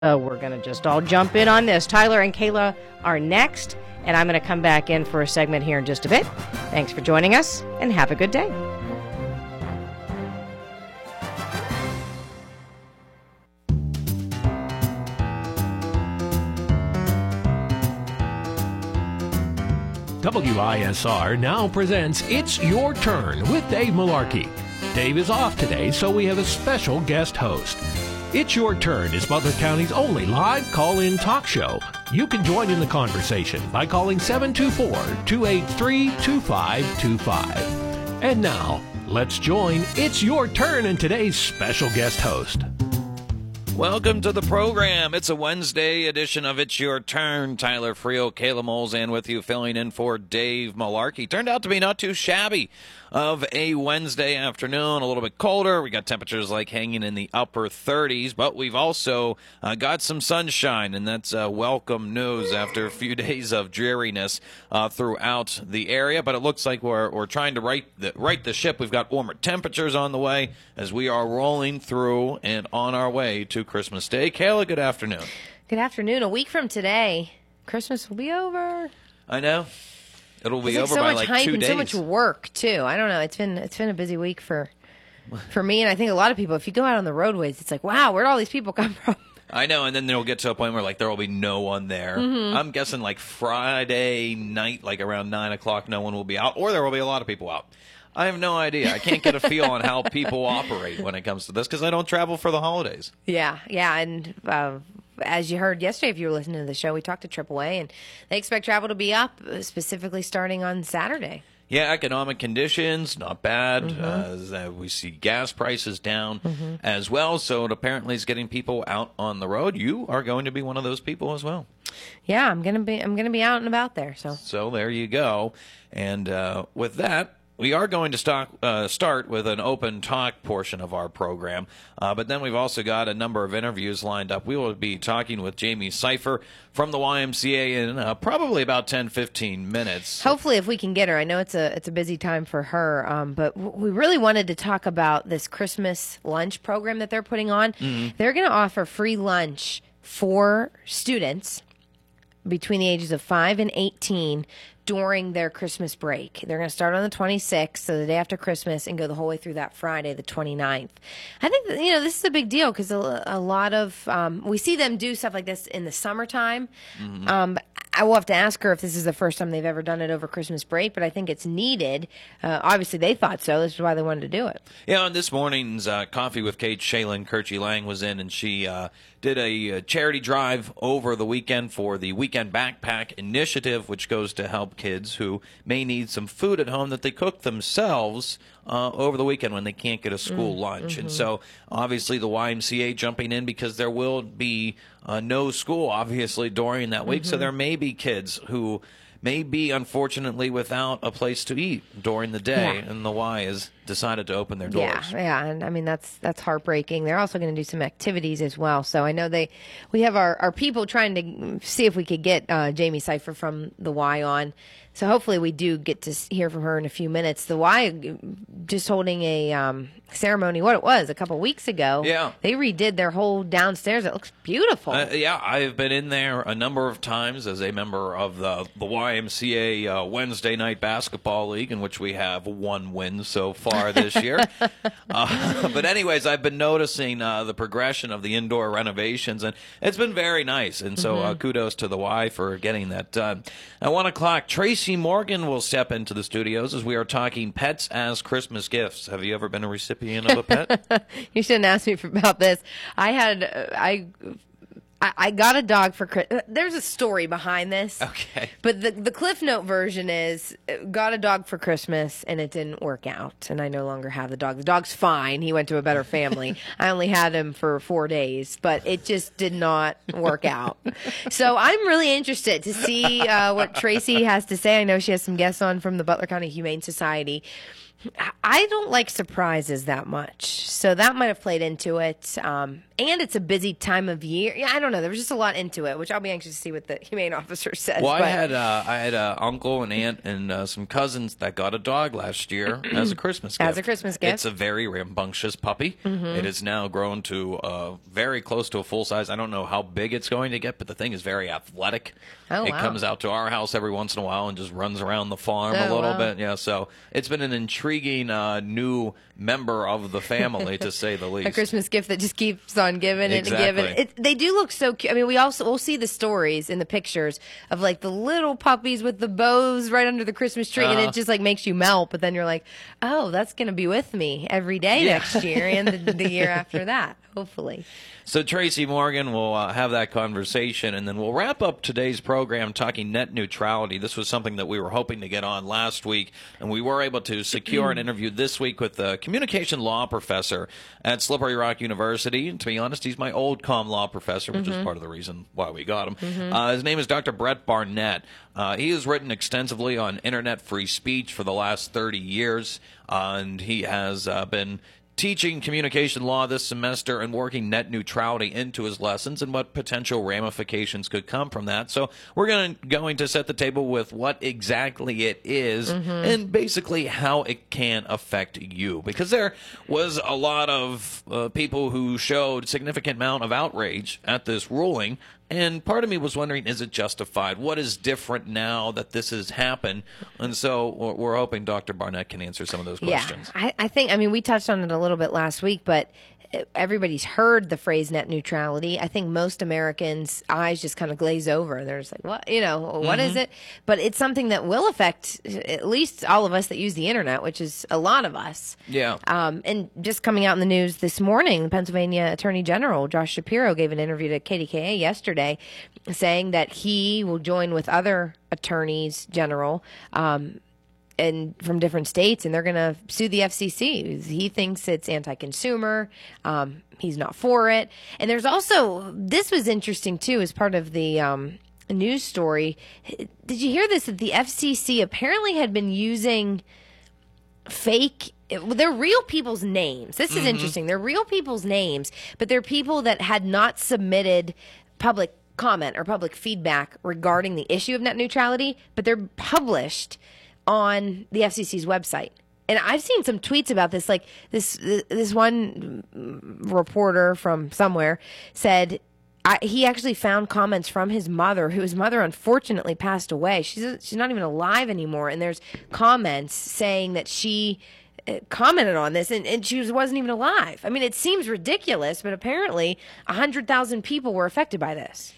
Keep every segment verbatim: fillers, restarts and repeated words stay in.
Uh, we're going to just all jump in on this. Tyler and Kayla are next, and I'm going to come back in for a segment here in just a bit. Thanks for joining us, and have a good day. W I S R now presents It's Your Turn with Dave Malarkey. Dave is off today, so we have a special guest host. It's Your Turn is Butler County's only live call-in talk show. You can join in the conversation by calling seven two four, two eight three, two five two five. And now, let's join It's Your Turn and today's special guest host. Welcome to the program. It's a Wednesday edition of It's Your Turn. Tyler Frio, Kayla Moles, and with you filling in for Dave Malarkey. Turned out to be not too shabby of a Wednesday afternoon, a little bit colder. We got temperatures like hanging in the upper thirties, but we've also uh, got some sunshine, and that's uh, welcome news after a few days of dreariness uh, throughout the area. But it looks like we're we're trying to right the, right the ship. We've got warmer temperatures on the way as we are rolling through and on our way to Christmas Day. Kayla, good afternoon. Good afternoon. A week from today, Christmas will be over. I know. It'll be It's over like so by much like hype two and days. so much work too. I don't know. It's been it's been a busy week for for me, and I think a lot of people. If you go out on the roadways, it's like, wow, where'd all these people come from? I know, and then they'll get to a point where like there will be no one there. Mm-hmm. I'm guessing like Friday night, like around nine o'clock, no one will be out, or there will be a lot of people out. I have no idea. I can't get a feel on how people operate when it comes to this because I don't travel for the holidays. Yeah, yeah, and uh, as you heard yesterday, if you were listening to the show, we talked to triple A, and they expect travel to be up, uh, specifically starting on Saturday. Yeah, economic conditions, not bad. Mm-hmm. Uh, as, uh, we see gas prices down Mm-hmm. as well, so it apparently is getting people out on the road. You are going to be one of those people as well. Yeah, I'm gonna be I'm gonna be out and about there. So So there you go. And uh, with that, we are going to stock, uh, start with an open talk portion of our program, uh, but then we've also got a number of interviews lined up. We will be talking with Jamie Cipher from the Y M C A in uh, probably about ten, fifteen minutes. hopefully, if we can get her, I know it's a it's a busy time for her, um, but w- we really wanted to talk about this Christmas lunch program that they're putting on. Mm-hmm. They're going to offer free lunch for students between the ages of five and eighteen during their Christmas break. They're going to start on the twenty-sixth, so the day after Christmas, and go the whole way through that Friday, the twenty-ninth. I think, that, you know, this is a big deal because a, a lot of, um, we see them do stuff like this in the summertime. Mm-hmm. Um, I will have to ask her if this is the first time they've ever done it over Christmas break, but I think it's needed. Uh, obviously, they thought so. This is why they wanted to do it. Yeah, on this morning's uh, Coffee with Kate, Shaylin Kirchy Lang was in, and she uh, did a, uh charity drive over the weekend for the Weekend Backpack Initiative, which goes to help kids who may need some food at home that they cook themselves uh, over the weekend when they can't get a school lunch. And so, obviously, the Y M C A jumping in because there will be uh, no school, obviously, during that week. So there may be kids who may be, unfortunately, without a place to eat during the day, Yeah. and the Y has decided to open their doors. Yeah, yeah, and I mean that's that's heartbreaking. They're also going to do some activities as well. So I know they, we have our, our people trying to see if we could get uh, Jamie Cipher from the Y on. So hopefully we do get to hear from her in a few minutes. The Y just holding a um, ceremony, what it was, a couple weeks ago. Yeah. They redid their whole downstairs. It looks beautiful. Uh, yeah, I've been in there a number of times as a member of the, the Y M C A uh, Wednesday Night Basketball League, in which we have one win so far this year. uh, but anyways, I've been noticing uh, the progression of the indoor renovations, and it's been very nice. And so uh, kudos to the Y for getting that done. At one o'clock, Tracy Morgan will step into the studios as we are talking pets as Christmas gifts. Have you ever been a recipient of a pet? You shouldn't ask me for, about this. I had uh, I. I I got a dog for Christmas. There's a story behind this. Okay. But the the Cliff Note version is, uh, got a dog for Christmas, and it didn't work out, and I no longer have the dog. The dog's fine. He went to a better family. I only had him for four days, but it just did not work out. So I'm really interested to see uh, what Tracy has to say. I know she has some guests on from the Butler County Humane Society. I don't like surprises that much, so that might have played into it. Um, and it's a busy time of year. Yeah, I don't know. There was just a lot into it, which I'll be anxious to see what the humane officer says. Well, but... I had uh, I had an uncle and aunt and uh, some cousins that got a dog last year as a Christmas gift. As a Christmas gift. It's a very rambunctious puppy. Mm-hmm. It has now grown to uh, very close to a full size. I don't know how big it's going to get, but the thing is very athletic. Oh, it wow. comes out to our house every once in a while and just runs around the farm Oh, a little wow. bit. Yeah, so it's been an intriguing uh, new member of the family, to say the least. A Christmas gift that just keeps on giving Exactly. and giving. It, they do look so cute. I mean, we also we'll see the stories in the pictures of like the little puppies with the bows right under the Christmas tree, Uh-huh. and it just like makes you melt. But then you're like, oh, that's gonna be with me every day Yeah. next year and the, the year after that, hopefully. So Tracy Morgan will uh, have that conversation, and then we'll wrap up today's program talking net neutrality. This was something that we were hoping to get on last week, and we were able to secure an interview this week with a communication law professor at Slippery Rock University. And to be honest, he's my old comm law professor, which mm-hmm. is part of the reason why we got him. Mm-hmm. Uh, his name is Doctor Brett Barnett. Uh, he has written extensively on internet free speech for the last thirty years, uh, and he has uh, been teaching communication law this semester and working net neutrality into his lessons and what potential ramifications could come from that. So we're going to, going to set the table with what exactly it is mm-hmm. and basically how it can affect you. Because there was a lot of uh, people who showed significant amount of outrage at this ruling. And part of me was wondering, is it justified? What is different now that this has happened? And so we're hoping Doctor Barnett can answer some of those questions. Yeah, I, I think, I mean, we touched on it a little bit last week, but everybody's heard the phrase net neutrality. I think most Americans' eyes just kind of glaze over. They're just like, what, you know, what mm-hmm. is it? But it's something that will affect at least all of us that use the internet, which is a lot of us. Yeah. Um, and just coming out in the news this morning, the Pennsylvania Attorney General, Josh Shapiro, gave an interview to K D K A yesterday saying that he will join with other attorneys general, um, and from different states, and they're going to sue the F C C. He thinks it's anti-consumer. Um, he's not for it. And there's also, this was interesting too, as part of the um, news story. Did you hear this? That the F C C apparently had been using fake, they're real people's names. This is mm-hmm. interesting. They're real people's names, but they're people that had not submitted public comment or public feedback regarding the issue of net neutrality, but they're published on the F C C's website. And I've seen some tweets about this. Like this, this one reporter from somewhere said I, he actually found comments from his mother, whose mother unfortunately passed away. She's she's not even alive anymore. And there's comments saying that she commented on this, and, and she was, wasn't even alive. I mean, it seems ridiculous, but apparently one hundred thousand people were affected by this.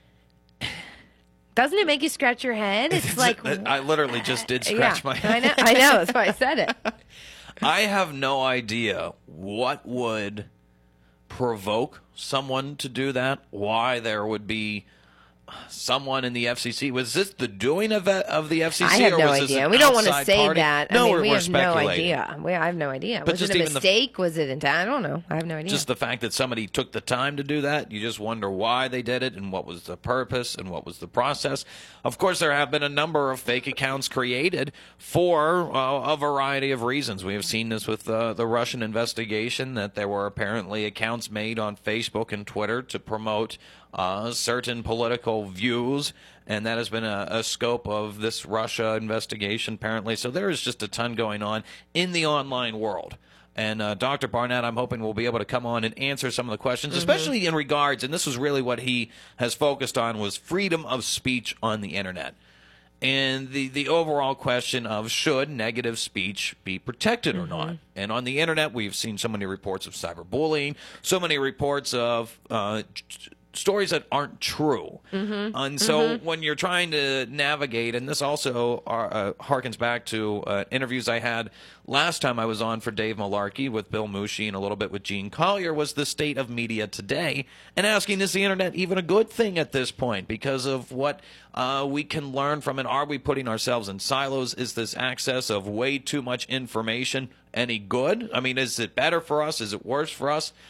Doesn't it make you scratch your head? It's like I literally just did scratch yeah, my head. I know, I know. That's why I said it. I have no idea what would provoke someone to do that. Why there would be someone in the F C C. Was this the doing of of the F C C? I have or no was this idea. an We don't want to outside say party? that. No, I mean, we're, we we're have no speculating. idea. We, I have no idea. But was just it a even the- mistake? Was it intent? I don't know. I have no idea. Just the fact that somebody took the time to do that, you just wonder why they did it and what was the purpose and what was the process. Of course, there have been a number of fake accounts created for uh, a variety of reasons. We have seen this with uh, the Russian investigation, that there were apparently accounts made on Facebook and Twitter to promote uh, certain political views, and that has been a, a scope of this Russia investigation, apparently. So there is just a ton going on in the online world. And uh, Doctor Barnett, I'm hoping, will be able to come on and answer some of the questions, mm-hmm. especially in regards, and this is really what he has focused on, was freedom of speech on the Internet. And the, the overall question of should negative speech be protected mm-hmm. or not. And on the Internet, we've seen so many reports of cyberbullying, so many reports of uh, stories that aren't true. Mm-hmm. And so mm-hmm. when you're trying to navigate, and this also are, uh, harkens back to uh, interviews I had last time I was on for Dave Malarkey with Bill Mushi and a little bit with Gene Collier, was the state of media today, and asking, is the Internet even a good thing at this point because of what uh, we can learn from it? Are we putting ourselves in silos? Is this access of way too much information any good? I mean, is it better for us? Is it worse for us?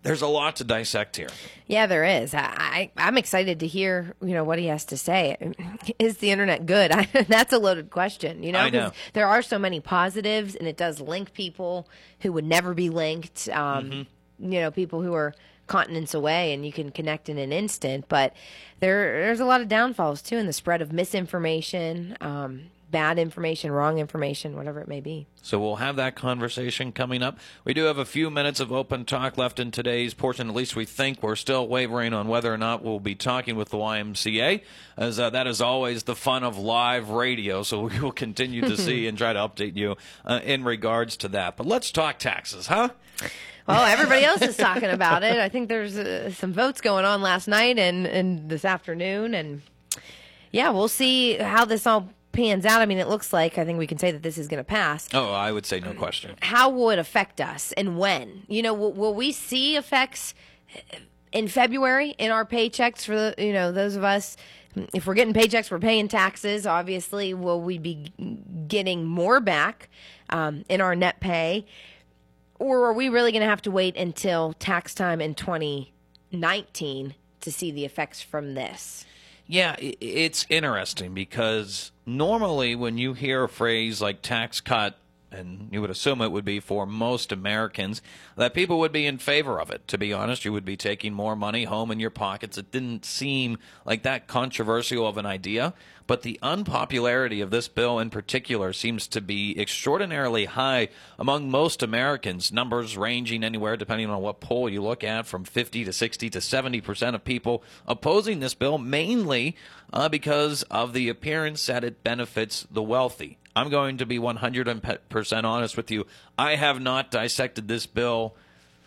there's a lot to dissect here. Yeah, there is. I, I, I'm excited to hear, you know, what he has to say. Is the internet good? I, that's a loaded question, you know, I know. 'cause there are so many positives, and it does link people who would never be linked, um, mm-hmm. you know, people who are continents away, and you can connect in an instant. But there, there's a lot of downfalls, too, in the spread of misinformation, um, bad information, wrong information, whatever it may be. So we'll have that conversation coming up. We do have a few minutes of open talk left in today's portion. At least we think. We're still wavering on whether or not we'll be talking with the Y M C A, as uh, that is always the fun of live radio. So we will continue to see and try to update you uh, in regards to that. But let's talk taxes, huh? Well, everybody else is talking about it. I think there's uh, some votes going on last night and, and this afternoon. And, yeah, we'll see how this all pans out. I mean, it looks like, I think we can say that this is going to pass. Oh, I would say no question. How will it affect us and when? You know, will, will we see effects in February in our paychecks for, the, you know, those of us, if we're getting paychecks, we're paying taxes, obviously. Will we be getting more back um, in our net pay? Or are we really going to have to wait until tax time in twenty nineteen to see the effects from this? Yeah, it's interesting because normally when you hear a phrase like tax cut, and you would assume it would be for most Americans, that people would be in favor of it. To be honest, you would be taking more money home in your pockets. It didn't seem like that controversial of an idea, but the unpopularity of this bill in particular seems to be extraordinarily high among most Americans, numbers ranging anywhere, depending on what poll you look at, from fifty to sixty to seventy percent of people opposing this bill, mainly uh, because of the appearance that it benefits the wealthy. I'm going to be one hundred percent honest with you. I have not dissected this bill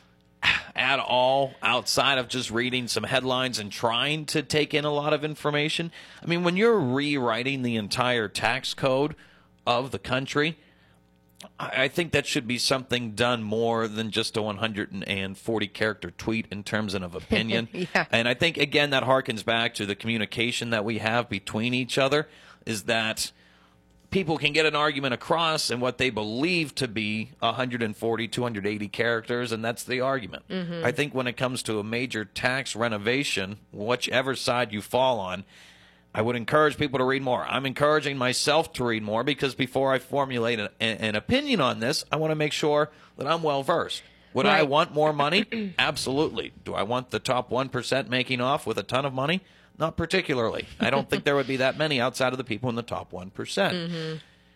at all outside of just reading some headlines and trying to take in a lot of information. I mean, when you're rewriting the entire tax code of the country, I think that should be something done more than just a one hundred forty character tweet in terms of opinion. Yeah. And I think, again, that harkens back to the communication that we have between each other, is that people can get an argument across in what they believe to be one hundred forty, two hundred eighty characters, and that's the argument. Mm-hmm. I think when it comes to a major tax renovation, whichever side you fall on, I would encourage people to read more. I'm encouraging myself to read more because before I formulate an, an opinion on this, I want to make sure that I'm well-versed. Would Right. I want more money? Absolutely. Do I want the top one percent making off with a ton of money? Not particularly. I don't think there would be that many outside of the people in the top one percent. Mm-hmm.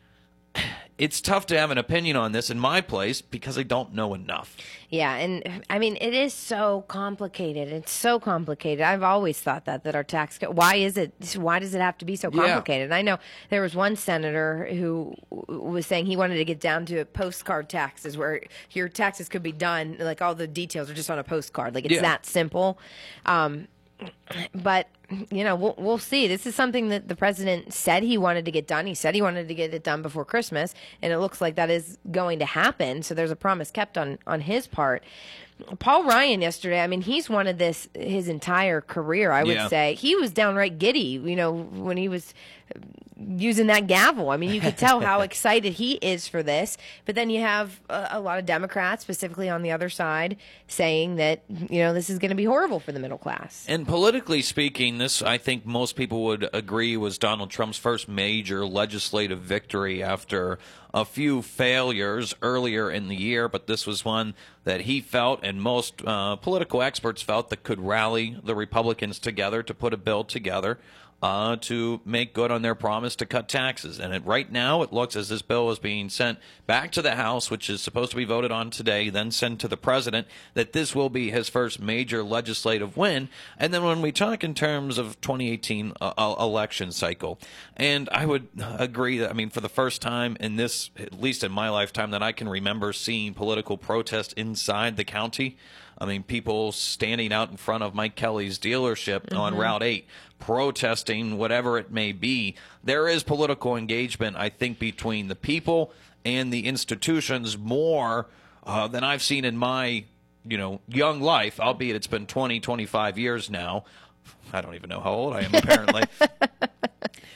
It's tough to have an opinion on this in my place because I don't know enough. Yeah, and I mean, it is so complicated. It's so complicated. I've always thought that, that our tax code, why is it, why does it have to be so complicated? Yeah. I know there was one senator who was saying he wanted to get down to postcard taxes where your taxes could be done, like all the details are just on a postcard. Like it's yeah. that simple. Um, but, you know, we'll, we'll see. This is something that the president said he wanted to get done. He said he wanted to get it done before Christmas, and it looks like that is going to happen. So there's a promise kept on, on his part. Paul Ryan yesterday, I mean, he's wanted this his entire career, I would yeah. say. He was downright giddy, you know, when he was using that gavel. I mean, you could tell how excited he is for this. But then you have a, a lot of Democrats, specifically on the other side, saying that, you know, this is going to be horrible for the middle class. And politically speaking, this, I think most people would agree, was Donald Trump's first major legislative victory after a few failures earlier in the year, but this was one that he felt, and most uh, political experts felt, that could rally the Republicans together to put a bill together uh, to make good on their promise to cut taxes. And it, right now, it looks as this bill is being sent back to the House, which is supposed to be voted on today, then sent to the president, that this will be his first major legislative win. And then when we talk in terms of twenty eighteen uh, election cycle, and I would agree that, I mean, for the first time in this, at least in my lifetime, that I can remember seeing political protest inside the county. I mean, people standing out in front of Mike Kelly's dealership mm-hmm. on Route eight, protesting whatever it may be. There is political engagement, I think, between the people and the institutions more uh, than I've seen in my, you know, young life, albeit it's been twenty, twenty-five years now. I don't even know how old I am, apparently.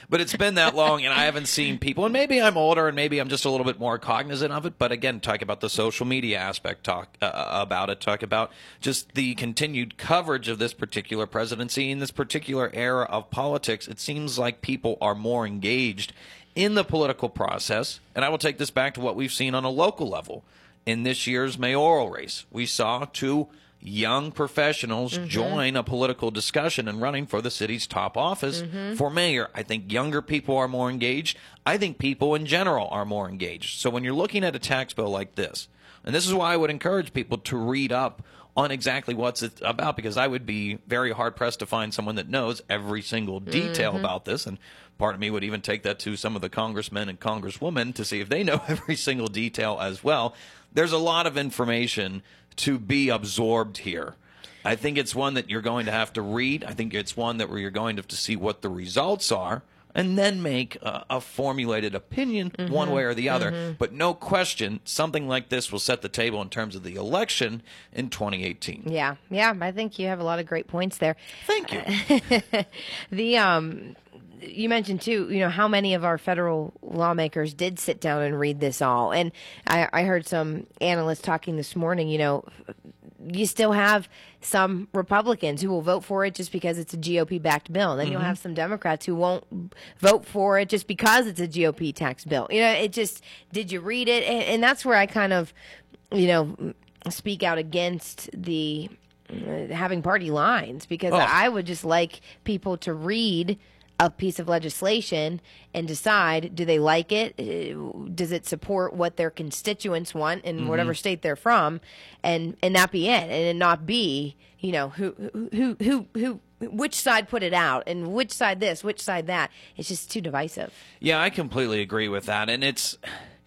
but it's been that long, and I haven't seen people. And maybe I'm older, and maybe I'm just a little bit more cognizant of it. But again, talk about the social media aspect, talk uh, about it, talk about just the continued coverage of this particular presidency in this particular era of politics. It seems like people are more engaged in the political process. And I will take this back to what we've seen on a local level. In this year's mayoral race, we saw two young professionals mm-hmm. join a political discussion and running for the city's top office mm-hmm. for mayor. I think younger people are more engaged. I think people in general are more engaged. So when you're looking at a tax bill like this, and this is why I would encourage people to read up on exactly what's it about, because I would be very hard-pressed to find someone that knows every single detail mm-hmm. about this, and part of me would even take that to some of the congressmen and congresswomen to see if they know every single detail as well. There's a lot of information to be absorbed here. I think it's one that you're going to have to read. I think it's one that where you're going to have to see what the results are and then make a, a formulated opinion mm-hmm. one way or the other. Mm-hmm. But no question, something like this will set the table in terms of the election in twenty eighteen. Yeah, yeah, I think you have a lot of great points there. Thank you. the um. You mentioned, too, you know, how many of our federal lawmakers did sit down and read this all. And I, I heard some analysts talking this morning, you know, you still have some Republicans who will vote for it just because it's a G O P-backed bill. Then mm-hmm. you'll have some Democrats who won't vote for it just because it's a G O P tax bill. You know, it just, did you read it? And, and that's where I kind of, you know, speak out against the uh, having party lines, because oh. I would just like people to read a piece of legislation and decide, do they like it? Does it support what their constituents want in mm-hmm. whatever state they're from? And and that be it, and it not be, you know, who who who who which side put it out and which side this, which side that. It's just too divisive. Yeah, I completely agree with that, and it's.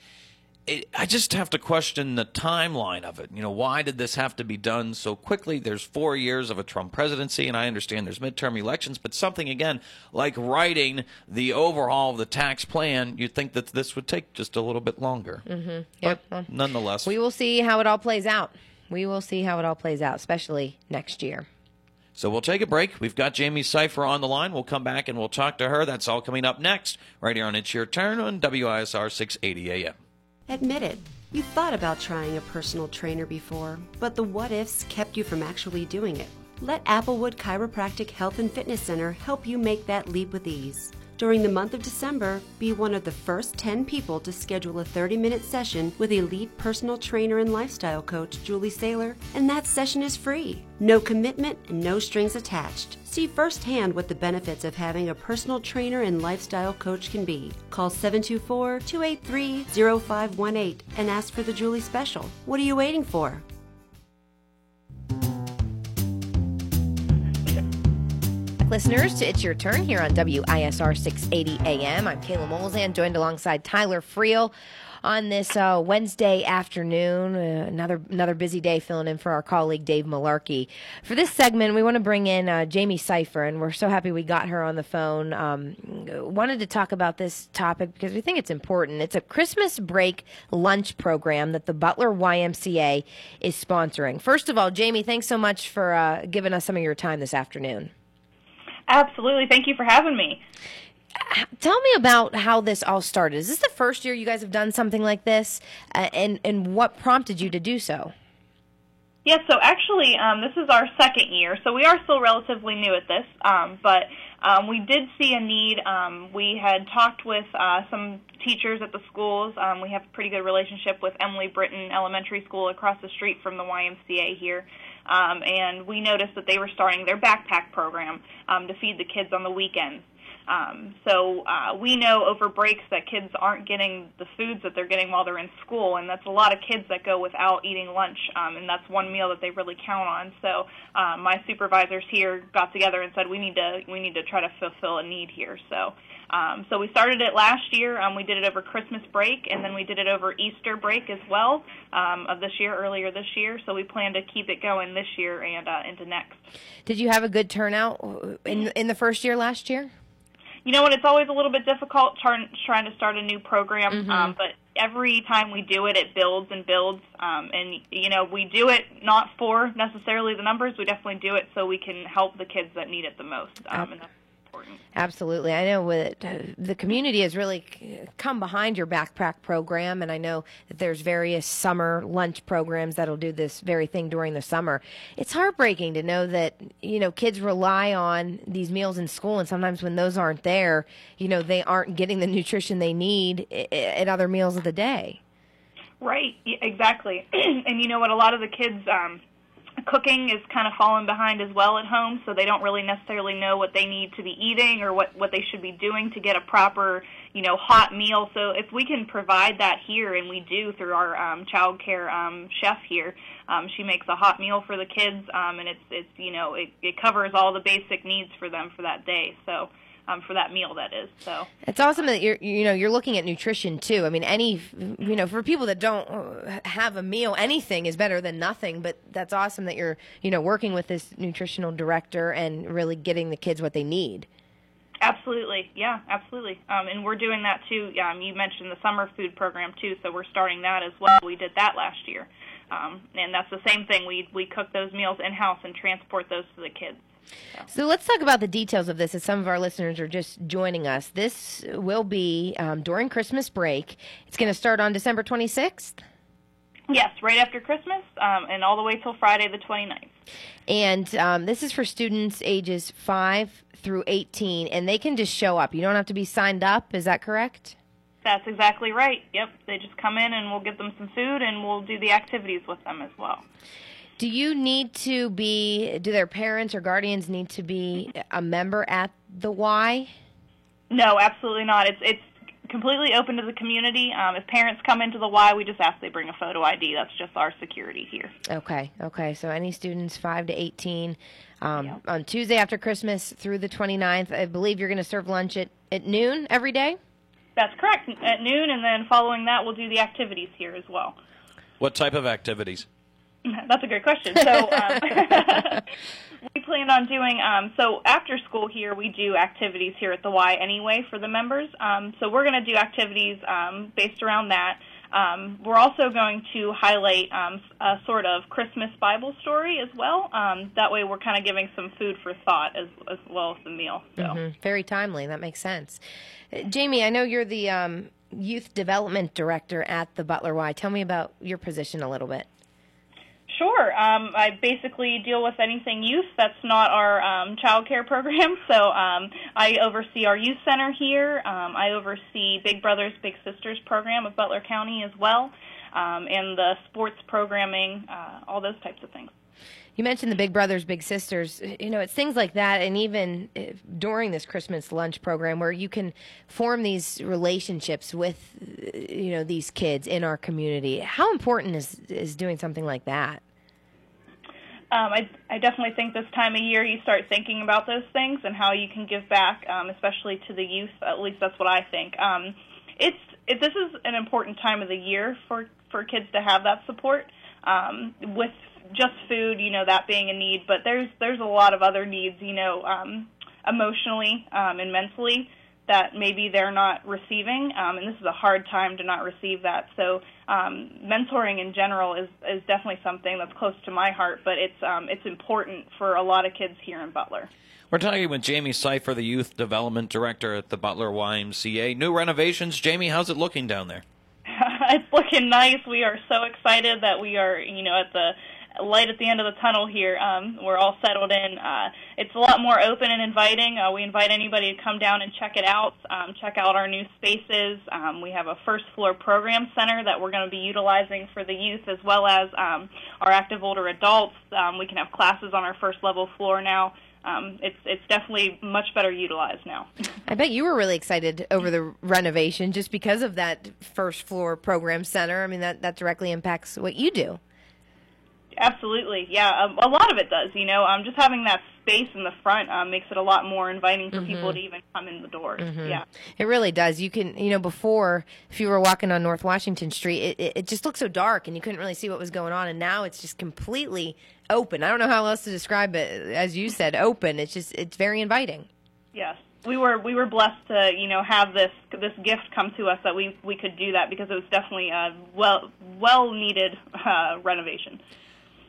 It, I just have to question the timeline of it. You know, why did this have to be done so quickly? There's four years of a Trump presidency, and I understand there's midterm elections, but something, again, like writing the overhaul of the tax plan, you'd think that this would take just a little bit longer. Mm-hmm. But yeah. nonetheless. We will see how it all plays out. We will see how it all plays out, especially next year. So we'll take a break. We've got Jamie Cipher on the line. We'll come back and we'll talk to her. That's all coming up next, right here on It's Your Turn on W I S R six eighty A M. Admit it, you thought about trying a personal trainer before, but the what-ifs kept you from actually doing it. Let Applewood Chiropractic Health and Fitness Center help you make that leap with ease. During the month of December, be one of the first ten people to schedule a thirty-minute session with elite personal trainer and lifestyle coach Julie Saylor, and that session is free. No commitment and no strings attached. See firsthand what the benefits of having a personal trainer and lifestyle coach can be. Call seven two four, two eight three, zero five one eight and ask for the Julie Special. What are you waiting for? Listeners, to It's Your Turn here on W I S R six eighty A M. I'm Kayla Molzan, joined alongside Tyler Friel on this uh, Wednesday afternoon. Uh, another another busy day filling in for our colleague Dave Malarkey. For this segment, we want to bring in uh, Jamie Cipher, and we're so happy we got her on the phone. Um, wanted to talk about this topic because we think it's important. It's a Christmas break lunch program that the Butler Y M C A is sponsoring. First of all, Jamie, thanks so much for uh, giving us some of your time this afternoon. Absolutely. Thank you for having me. Tell me about how this all started. Is this the first year you guys have done something like this? Uh, and, and what prompted you to do so? Yes, so actually um, this is our second year, so we are still relatively new at this, um, but um, we did see a need. Um, we had talked with uh, some teachers at the schools. Um, we have a pretty good relationship with Emily Britton Elementary School across the street from the Y M C A here. Um, and we noticed that they were starting their backpack program um, to feed the kids on the weekends. Um, so uh, we know over breaks that kids aren't getting the foods that they're getting while they're in school, and that's a lot of kids that go without eating lunch, um, and that's one meal that they really count on. So um, my supervisors here got together and said we need to we need to try to fulfill a need here. So. Um, so we started it last year. Um, we did it over Christmas break, and then we did it over Easter break as well um, of this year, earlier this year. So we plan to keep it going this year and uh, into next. Did you have a good turnout in in the first year last year? You know what? It's always a little bit difficult trying, trying to start a new program, mm-hmm. um, but every time we do it, it builds and builds. Um, and, you know, we do it not for necessarily the numbers. We definitely do it so we can help the kids that need it the most. Um, and that's important. Absolutely. I know with, uh, the community has really c- come behind your backpack program, and I know that there's various summer lunch programs that'll do this very thing during the summer. It's heartbreaking to know that, you know, kids rely on these meals in school, and sometimes when those aren't there, you know, they aren't getting the nutrition they need at other meals of the day. Right, yeah, exactly. And you know what, a lot of the kids, um, cooking is kind of falling behind as well at home, so they don't really necessarily know what they need to be eating or what, what they should be doing to get a proper, you know, hot meal. So if we can provide that here, and we do through our um, child care um, chef here, um, she makes a hot meal for the kids, um, and it's, it's you know, it, it covers all the basic needs for them for that day. So. Um, for that meal, that is. So it's awesome that you're, you know, you're looking at nutrition too. I mean, any, you know, for people that don't have a meal, anything is better than nothing. But that's awesome that you're, you know, working with this nutritional director and really getting the kids what they need. Absolutely, yeah, absolutely. Um, and we're doing that too. Um, you mentioned the summer food program too, so we're starting that as well. We did that last year, um, and that's the same thing. We we cook those meals in house and transport those to the kids. So let's talk about the details of this as some of our listeners are just joining us. This will be um, during Christmas break. It's going to start on December twenty-sixth? Yes, right after Christmas, um, and all the way till Friday the twenty-ninth. And um, this is for students ages five through eighteen, and they can just show up. You don't have to be signed up. Is that correct? That's exactly right. Yep, they just come in and we'll give them some food and we'll do the activities with them as well. Do you need to be, do their parents or guardians need to be a member at the Y? No, absolutely not. It's it's completely open to the community. Um, if parents come into the Y, we just ask they bring a photo I D. That's just our security here. Okay, okay. So any students five to eighteen um, Yeah. on Tuesday after Christmas through the twenty-ninth. I believe you're going to serve lunch at, at noon every day? That's correct, at noon, and then following that, we'll do the activities here as well. What type of activities? That's a great question. So um, we plan on doing, um, so after school here, we do activities here at the Y anyway for the members. Um, so we're going to do activities um, based around that. Um, we're also going to highlight um, a sort of Christmas Bible story as well. Um, that way we're kind of giving some food for thought as, as well as the meal. So. Mm-hmm. Very timely. That makes sense. Uh, Jamie, I know you're the um, Youth Development Director at the Butler Y. Tell me about your position a little bit. Sure. Um, I basically deal with anything youth that's not our um, child care program. So um, I oversee our youth center here. Um, I oversee Big Brothers Big Sisters program of Butler County as well, um, and the sports programming, uh, all those types of things. You mentioned the Big Brothers Big Sisters. You know, it's things like that, and even during this Christmas lunch program where you can form these relationships with, you know, these kids in our community. How important is is doing something like that? Um, I, I definitely think this time of year you start thinking about those things and how you can give back, um, especially to the youth. At least that's what I think. Um, it's it, this is an important time of the year for, for kids to have that support um, with just food, you know, that being a need. But there's there's a lot of other needs, you know, um, emotionally um, and mentally that maybe they're not receiving, um, and this is a hard time to not receive that. So um, mentoring in general is, is definitely something that's close to my heart, but it's um, it's important for a lot of kids here in Butler. We're talking with Jamie Cipher, the Youth Development Director at the Butler Y M C A. New renovations. Jamie, how's it looking down there? It's looking nice. We are so excited that we are, you know, at the light at the end of the tunnel here. Um, we're all settled in. Uh, it's a lot more open and inviting. Uh, we invite anybody to come down and check it out, um, check out our new spaces. Um, we have a first floor program center that we're going to be utilizing for the youth as well as um, our active older adults. Um, we can have classes on our first level floor now. Um, it's it's definitely much better utilized now. I bet you were really excited over the renovation just because of that first floor program center. I mean, that, that directly impacts what you do. Absolutely, yeah. Um, a lot of it does, you know. Um, just having that space in the front um, makes it a lot more inviting for mm-hmm. people to even come in the doors. Mm-hmm. Yeah, it really does. You can, you know, before if you were walking on North Washington Street, it, it, it just looked so dark and you couldn't really see what was going on. And now it's just completely open. I don't know how else to describe it. As you said, open. It's just it's very inviting. Yes. We were we were blessed to, you know, have this this gift come to us that we we could do that because it was definitely a well well needed uh, renovation.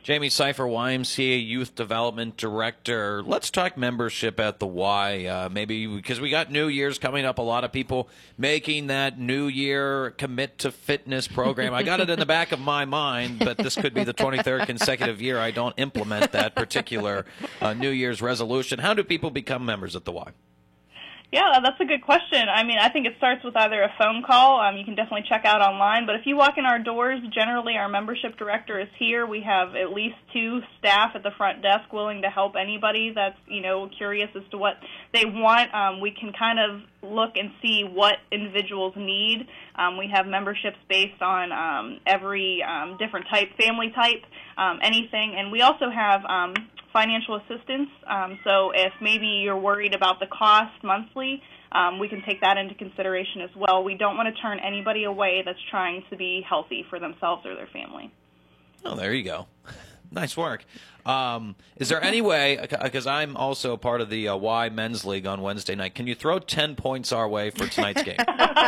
Jamie Seifer, Y M C A Youth Development Director. Let's talk membership at the Y. Uh, maybe because we got New Year's coming up, a lot of people making that New Year commit to fitness program. I got it in the back of my mind, but this could be the twenty-third consecutive year I don't implement that particular uh, New Year's resolution. How do people become members at the Y? Yeah, that's a good question. I mean, I think it starts with either a phone call. Um, you can definitely check out online. But if you walk in our doors, generally our membership director is here. We have at least two staff at the front desk willing to help anybody that's, you know, curious as to what they want. Um, we can kind of look and see what individuals need. Um, we have memberships based on um, every um, different type, family type, um, anything. And we also have um, financial assistance. Um, so if maybe you're worried about the cost monthly, um, we can take that into consideration as well. We don't want to turn anybody away that's trying to be healthy for themselves or their family. Oh, there you go. Nice work. Um, is there any way, because I'm also part of the uh, Y Men's League on Wednesday night, can you throw ten points our way for tonight's game?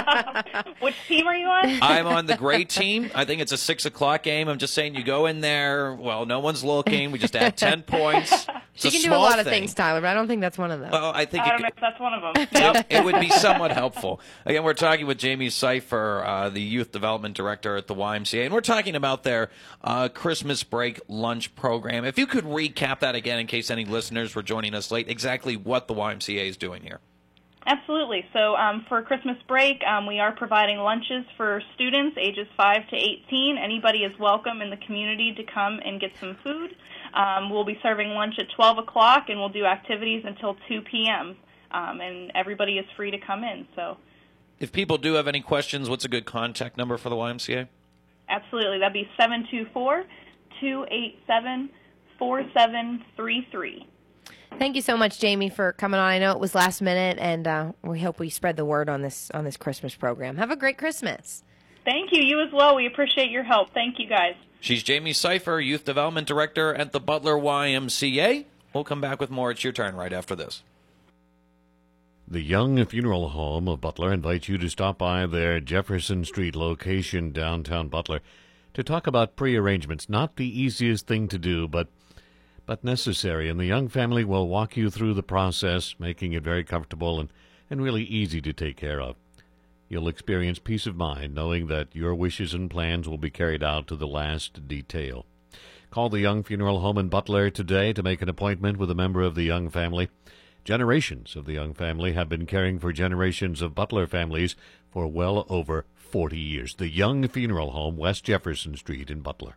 Which team are you on? I'm on the gray team. I think it's a six o'clock game. I'm just saying you go in there, well, no one's looking. We just add ten points. She can do a lot of things, Tyler, but I don't think that's one of them. Well, I think I it, don't know if that's one of them. it, it would be somewhat helpful. Again, we're talking with Jamie Seifer, uh, the Youth Development Director at the Y M C A, and we're talking about their uh, Christmas break lunch program. If you could recap that again in case any listeners were joining us late, exactly what the Y M C A is doing here. Absolutely. So um, for Christmas break, um, we are providing lunches for students ages five to eighteen. Anybody is welcome in the community to come and get some food. Um, we'll be serving lunch at twelve o'clock, and we'll do activities until two p.m., um, and everybody is free to come in. So, if people do have any questions, what's a good contact number for the Y M C A? Absolutely. That'd be seven two four, two eight seven, four seven three three. Thank you so much, Jamie, for coming on. I know it was last minute, and uh, we hope we spread the word on this on this Christmas program. Have a great Christmas. Thank you. You as well. We appreciate your help. Thank you, guys. She's Jamie Seifer, Youth Development Director at the Butler Y M C A. We'll come back with more. It's your turn right after this. The Young Funeral Home of Butler invites you to stop by their Jefferson Street location downtown Butler to talk about pre-arrangements. Not the easiest thing to do, but but necessary. And the Young family will walk you through the process, making it very comfortable and, and really easy to take care of. You'll experience peace of mind knowing that your wishes and plans will be carried out to the last detail. Call the Young Funeral Home in Butler today to make an appointment with a member of the Young family. Generations of the Young family have been caring for generations of Butler families for well over forty years. The Young Funeral Home, West Jefferson Street in Butler.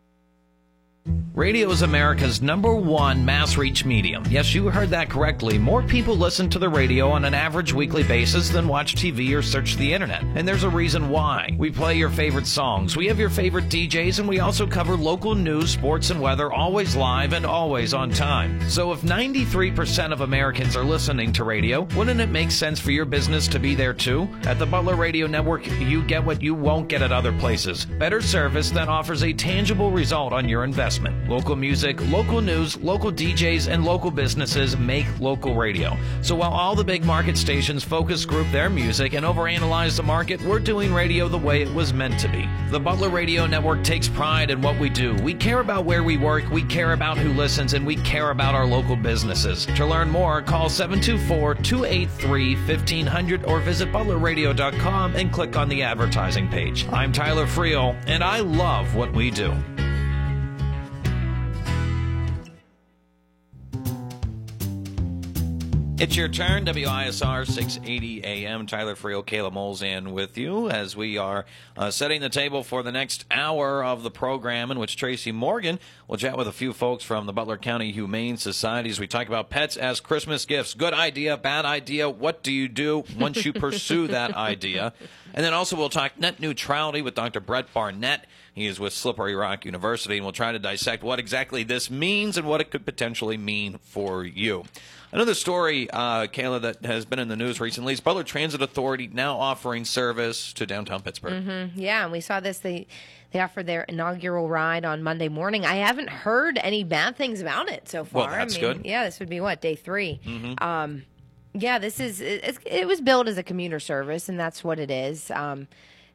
Radio is America's number one mass reach medium. Yes, you heard that correctly. More people listen to the radio on an average weekly basis than watch T V or search the internet. And there's a reason why. We play your favorite songs, we have your favorite D Js, and we also cover local news, sports, and weather, always live and always on time. So if ninety-three percent of Americans are listening to radio, wouldn't it make sense for your business to be there too? At the Butler Radio Network, you get what you won't get at other places. Better service that offers a tangible result on your investment. Local music, local news, local D Js, and local businesses make local radio. So while all the big market stations focus group their music and overanalyze the market, we're doing radio the way it was meant to be. The Butler Radio Network takes pride in what we do. We care about where we work, we care about who listens, and we care about our local businesses. To learn more, call seven two four, two eight three, fifteen hundred or visit butler radio dot com and click on the advertising page. I'm Tyler Friel, and I love what we do. It's your turn, W I S R six eighty A M. Tyler Friel, Kayla Molzan with you as we are uh, setting the table for the next hour of the program in which Tracy Morgan will chat with a few folks from the Butler County Humane Society as we talk about pets as Christmas gifts. Good idea, bad idea, what do you do once you pursue that idea? And then also we'll talk net neutrality with Doctor Brett Barnett. He is with Slippery Rock University, and we'll try to dissect what exactly this means and what it could potentially mean for you. Another story, uh, Kayla, that has been in the news recently is Butler Transit Authority now offering service to downtown Pittsburgh. Mm-hmm. Yeah, and we saw this. They they offered their inaugural ride on Monday morning. I haven't heard any bad things about it so far. Well, that's I mean, good. Yeah, this would be, what, day three? Mm-hmm. Um, yeah, this is, it, it was billed as a commuter service, and that's what it is. Um,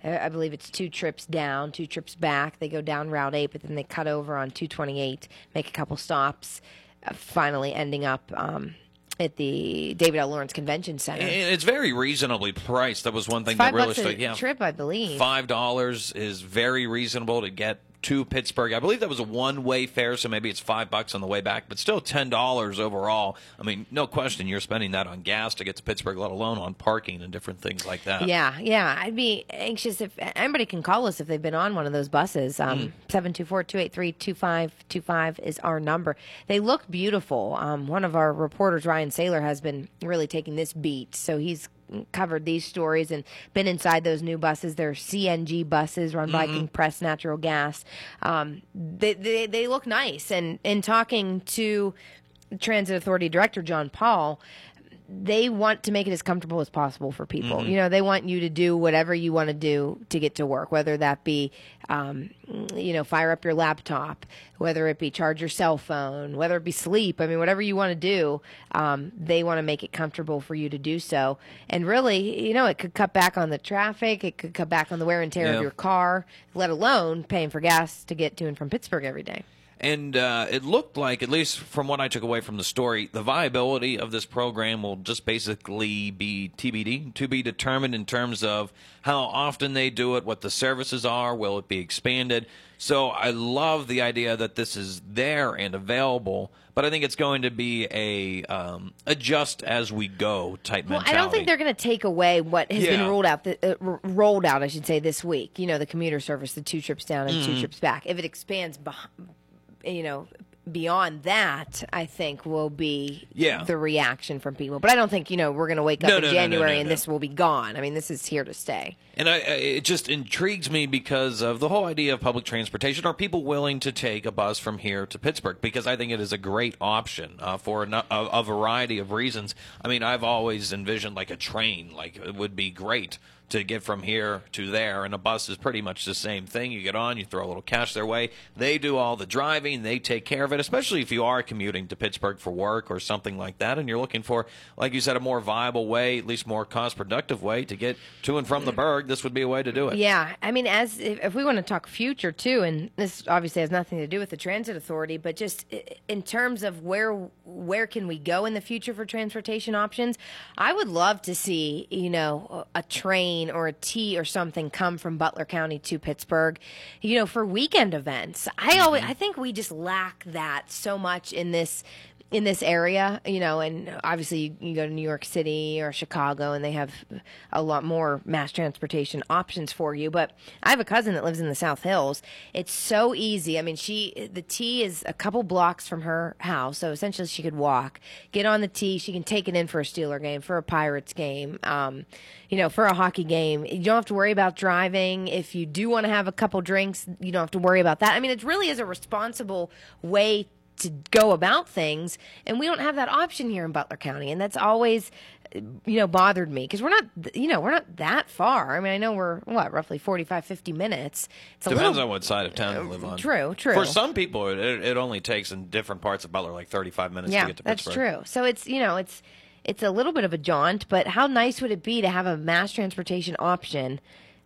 I believe it's two trips down, two trips back. They go down Route eight, but then they cut over on two twenty-eight, make a couple stops, uh, finally ending up um, at the David L. Lawrence Convention Center. And it's very reasonably priced. That was one thing Five that really bucks a stuck. Yeah, trip, I believe. Five dollars is very reasonable to get to Pittsburgh. I believe that was a one-way fare, so maybe it's five bucks on the way back, but still ten dollars overall. I mean, no question, you're spending that on gas to get to Pittsburgh, let alone on parking and different things like that. Yeah, yeah. I'd be anxious if anybody can call us if they've been on one of those buses. Um, seven two four, two eight three, two five two five is our number. They look beautiful. Um, one of our reporters, Ryan Saylor, has been really taking this beat, so he's covered these stories and been inside those new buses. They're C N G buses run by mm-hmm. compressed natural gas. Um, they, they they look nice. And in talking to Transit Authority Director John Paul, they want to make it as comfortable as possible for people. Mm-hmm. You know, they want you to do whatever you want to do to get to work, whether that be, um, you know, fire up your laptop, whether it be charge your cell phone, whether it be sleep. I mean, whatever you want to do, um, they want to make it comfortable for you to do so. And really, you know, it could cut back on the traffic. It could cut back on the wear and tear yeah. of your car, let alone paying for gas to get to and from Pittsburgh every day. And uh, it looked like, at least from what I took away from the story, the viability of this program will just basically be T B D, to be determined in terms of how often they do it, what the services are, will it be expanded. So I love the idea that this is there and available, but I think it's going to be a um, adjust as we go type well, mentality. I don't think they're going to take away what has yeah. been rolled out, the, uh, r- rolled out, I should say, this week. You know, the commuter service, the two trips down and mm. two trips back. If it expands behind, you know, beyond that, I think will be yeah. the reaction from people. But I don't think, you know, we're going to wake up no, in no, January no, no, no, and no. this will be gone. I mean, this is here to stay. And I, it just intrigues me because of the whole idea of public transportation. Are people willing to take a bus from here to Pittsburgh? Because I think it is a great option uh, for a, a, a variety of reasons. I mean, I've always envisioned like a train, like it would be great to get from here to there, and a bus is pretty much the same thing. You get on, you throw a little cash their way. They do all the driving. They take care of it, especially if you are commuting to Pittsburgh for work or something like that, and you're looking for, like you said, a more viable way, at least more cost-productive way to get to and from the burg. This would be a way to do it. Yeah. I mean, as if, if we want to talk future, too, and this obviously has nothing to do with the Transit Authority, but just in terms of where where can we go in the future for transportation options, I would love to see, you know, a train or a T or something come from Butler County to Pittsburgh, you know, for weekend events. I always, I think we just lack that so much in this in this area, you know, and obviously you, you go to New York City or Chicago and they have a lot more mass transportation options for you. But I have a cousin that lives in the South Hills. It's so easy. I mean, she, the T is a couple blocks from her house. So essentially she could walk, get on the T. She can take it in for a Steeler game, for a Pirates game, um, you know, for a hockey game. You don't have to worry about driving. If you do want to have a couple drinks, you don't have to worry about that. I mean, it really is a responsible way to go about things, and we don't have that option here in Butler County, and that's always, you know, bothered me because we're not, you know, we're not that far. I mean, I know we're what, roughly forty-five, fifty minutes. It's a Depends little, on what side of town you live on. True, true. For some people, it, it only takes in different parts of Butler like thirty-five minutes yeah, to get to that's Pittsburgh. true. So it's, you know, it's it's a little bit of a jaunt, but how nice would it be to have a mass transportation option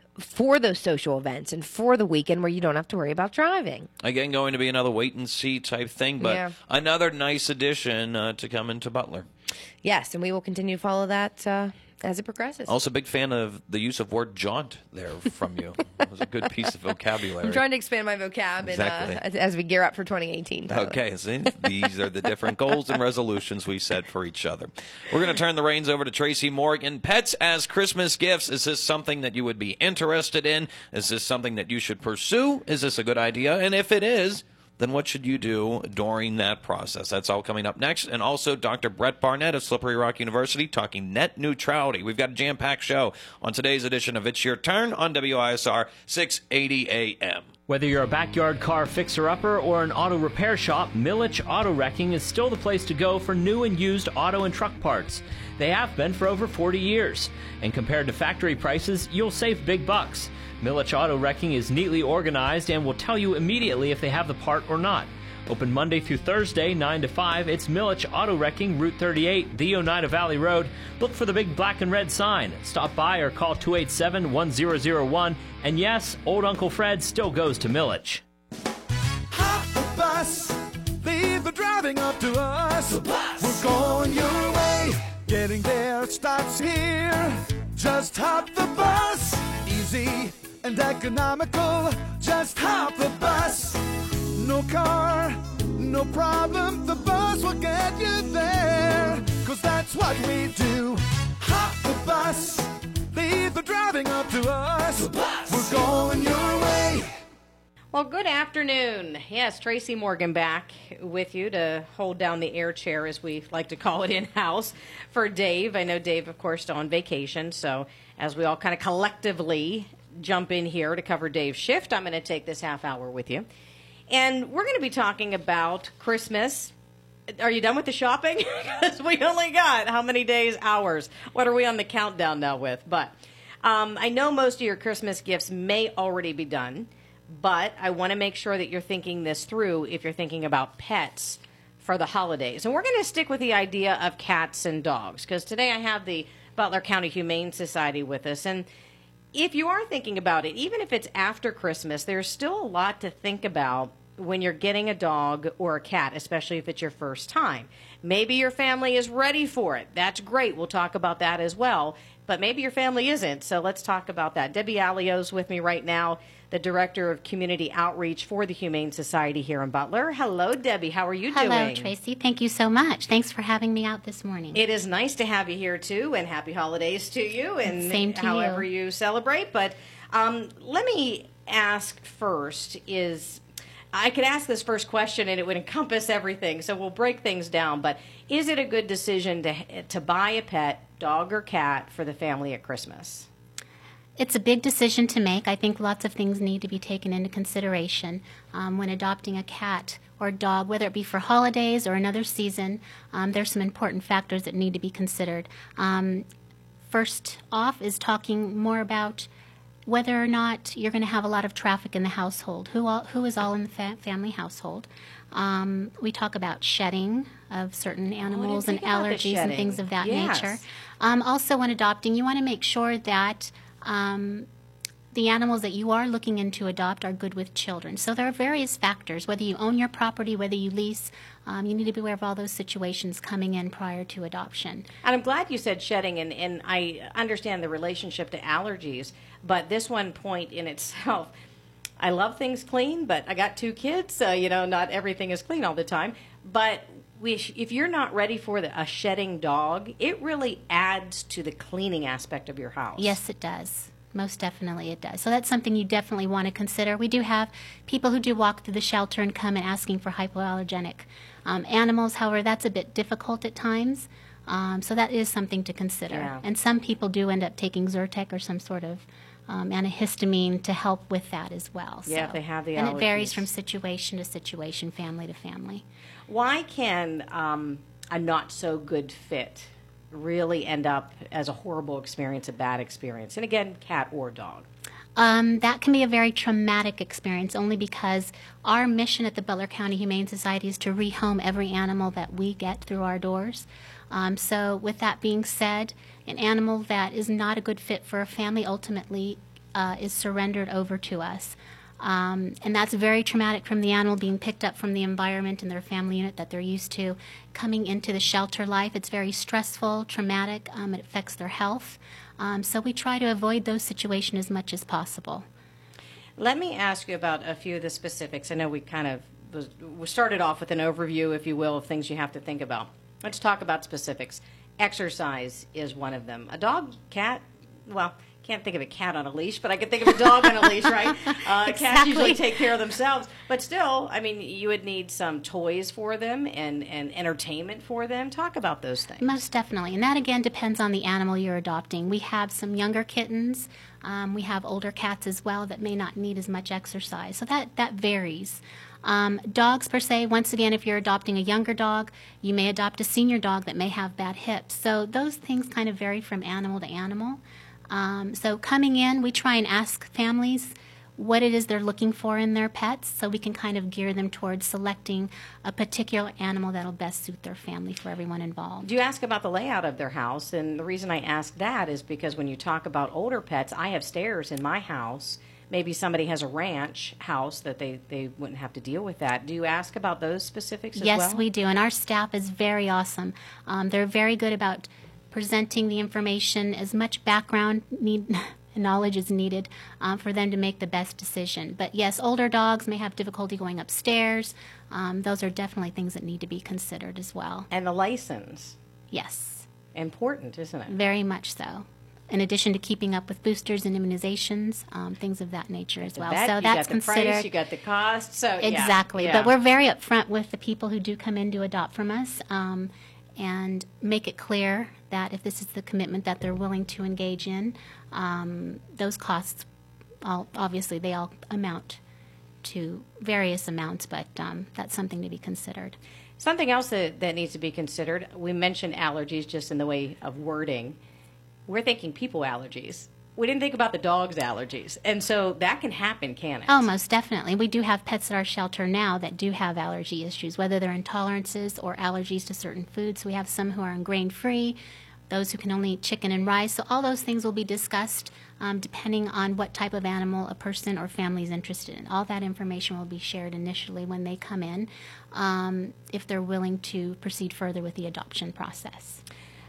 for those social events and for the weekend where you don't have to worry about driving? Again, going to be another wait-and-see type thing, but yeah. another nice addition uh, to come into Butler. Yes, and we will continue to follow that uh, as it progresses. Also, a big fan of the use of word jaunt there from you. It was a good piece of vocabulary. I'm trying to expand my vocab exactly. in, uh, as, as we gear up for twenty eighteen. Tyler. Okay, see, these are the different goals and resolutions we set for each other. We're going to turn the reins over to Tracy Morgan. Pets as Christmas gifts. Is this something that you would be interested in? Is this something that you should pursue? Is this a good idea? And if it is, then what should you do during that process? That's all coming up next. And also Doctor Brett Barnett of Slippery Rock University talking net neutrality. We've got a jam-packed show on today's edition of It's Your Turn on W I S R six eighty A M. Whether you're a backyard car fixer-upper or an auto repair shop, Milich Auto Wrecking is still the place to go for new and used auto and truck parts. They have been for over forty years. And compared to factory prices, you'll save big bucks. Milich Auto Wrecking is neatly organized and will tell you immediately if they have the part or not. Open Monday through Thursday, nine to five. It's Millich Auto Wrecking, Route thirty-eight, the Oneida Valley Road. Look for the big black and red sign. Stop by or call two eight seven, one zero zero one. And yes, old Uncle Fred still goes to Millich. Hop the bus, leave the driving up to us. The bus. We're going your way. Getting there starts here. Just hop the bus. Easy and economical. Just hop the bus. No car, no problem. The bus will get you there. Cause that's what we do. Hop the bus. Leave the driving up to us. The bus. We're going your way. Well, good afternoon. Yes, Tracy Morgan back with you to hold down the air chair, as we like to call it in-house, for Dave. I know Dave, of course, still on vacation, so as we all kind of collectively jump in here to cover Dave's shift, I'm going to take this half hour with you. And we're going to be talking about Christmas. Are you done with the shopping? Because we only got how many days, hours? What are we on the countdown now with? But um, I know most of your Christmas gifts may already be done. But I want to make sure that you're thinking this through if you're thinking about pets for the holidays. And we're going to stick with the idea of cats and dogs, because today I have the Butler County Humane Society with us. And if you are thinking about it, even if it's after Christmas, there's still a lot to think about when you're getting a dog or a cat, especially if it's your first time. Maybe your family is ready for it. That's great. We'll talk about that as well. But maybe your family isn't, so let's talk about that. Debbie Alio's with me right now, the Director of Community Outreach for the Humane Society here in Butler. Hello, Debbie. How are you Hello, doing? Hello, Tracy. Thank you so much. Thanks for having me out this morning. It is nice to have you here, too, and happy holidays to you, and Same to however you. you celebrate. But um, let me ask first is... I could ask this first question and it would encompass everything, so we'll break things down. But is it a good decision to to buy a pet, dog or cat, for the family at Christmas? It's a big decision to make. I think lots of things need to be taken into consideration um, when adopting a cat or dog, whether it be for holidays or another season. Um, there's some important factors that need to be considered. Um, first off is talking more about whether or not you're going to have a lot of traffic in the household. Who all, who is all in the fa- family household? Um, we talk about shedding of certain animals and allergies and things of that yes. nature. Um, also, when adopting, you want to make sure that um, the animals that you are looking into adopt are good with children. So there are various factors, whether you own your property, whether you lease. Um, you need to be aware of all those situations coming in prior to adoption. And I'm glad you said shedding, and, and I understand the relationship to allergies, but this one point in itself, I love things clean, but I got two kids, so, you know, not everything is clean all the time. But we, if you're not ready for the, a shedding dog, it really adds to the cleaning aspect of your house. Yes, it does. Most definitely it does. So that's something you definitely want to consider. We do have people who do walk through the shelter and come and asking for hypoallergenic um, animals. However, that's a bit difficult at times. Um, so that is something to consider. Yeah. And some people do end up taking Zyrtec or some sort of um, antihistamine to help with that as well. Yeah, so, if they have the and allergies. it varies from situation to situation, family to family. Why can um, a not so good fit really end up as a horrible experience, a bad experience? And again, cat or dog. Um, that can be a very traumatic experience only because our mission at the Butler County Humane Society is to rehome every animal that we get through our doors. Um, so with that being said, an animal that is not a good fit for a family ultimately uh, is surrendered over to us. Um, and that's very traumatic from the animal being picked up from the environment and their family unit that they're used to. Coming into the shelter life, it's very stressful, traumatic. Um, it affects their health. Um, so we try to avoid those situations as much as possible. Let me ask you about a few of the specifics. I know we kind of was, we started off with an overview, if you will, of things you have to think about. Let's talk about specifics. Exercise is one of them. A dog, cat, well, can't think of a cat on a leash, but I can think of a dog on a leash, right? Uh, Exactly. Cats usually take care of themselves. But still, I mean, you would need some toys for them and, and entertainment for them. Talk about those things. Most definitely. And that, again, depends on the animal you're adopting. We have some younger kittens. Um, we have older cats as well that may not need as much exercise. So that, that varies. Um, dogs, per se, once again, if you're adopting a younger dog, you may adopt a senior dog that may have bad hips. So those things kind of vary from animal to animal. Um, so coming in, we try and ask families what it is they're looking for in their pets, so we can kind of gear them towards selecting a particular animal that'll best suit their family for everyone involved. You ask about the layout of their house, and the reason I ask that is because when you talk about older pets, I have stairs in my house. Maybe somebody has a ranch house that they, they wouldn't have to deal with that. Do you ask about those specifics as yes, well? Yes, we do, and our staff is very awesome. Um, they're very good about presenting the information, as much background need knowledge is needed um, for them to make the best decision. But yes, older dogs may have difficulty going upstairs. Um, those are definitely things that need to be considered as well. And the license. Yes. Important, isn't it? Very much so. In addition to keeping up with boosters and immunizations, um, things of that nature as The well. vet, so you that's got the considered. price, you got the cost. So yeah, exactly. yeah. But we're very upfront with the people who do come in to adopt from us, um, and make it clear that if this is the commitment that they're willing to engage in, um, those costs, all, obviously, they all amount to various amounts, but um, that's something to be considered. Something else that, that needs to be considered, we mentioned allergies just in the way of wording. We're thinking people allergies. We didn't think about the dog's allergies. And so that can happen, can it? Oh, most definitely. We do have pets at our shelter now that do have allergy issues, whether they're intolerances or allergies to certain foods. We have some who are grain-free, those who can only eat chicken and rice. So all those things will be discussed um, depending on what type of animal a person or family is interested in. All that information will be shared initially when they come in, um, if they're willing to proceed further with the adoption process.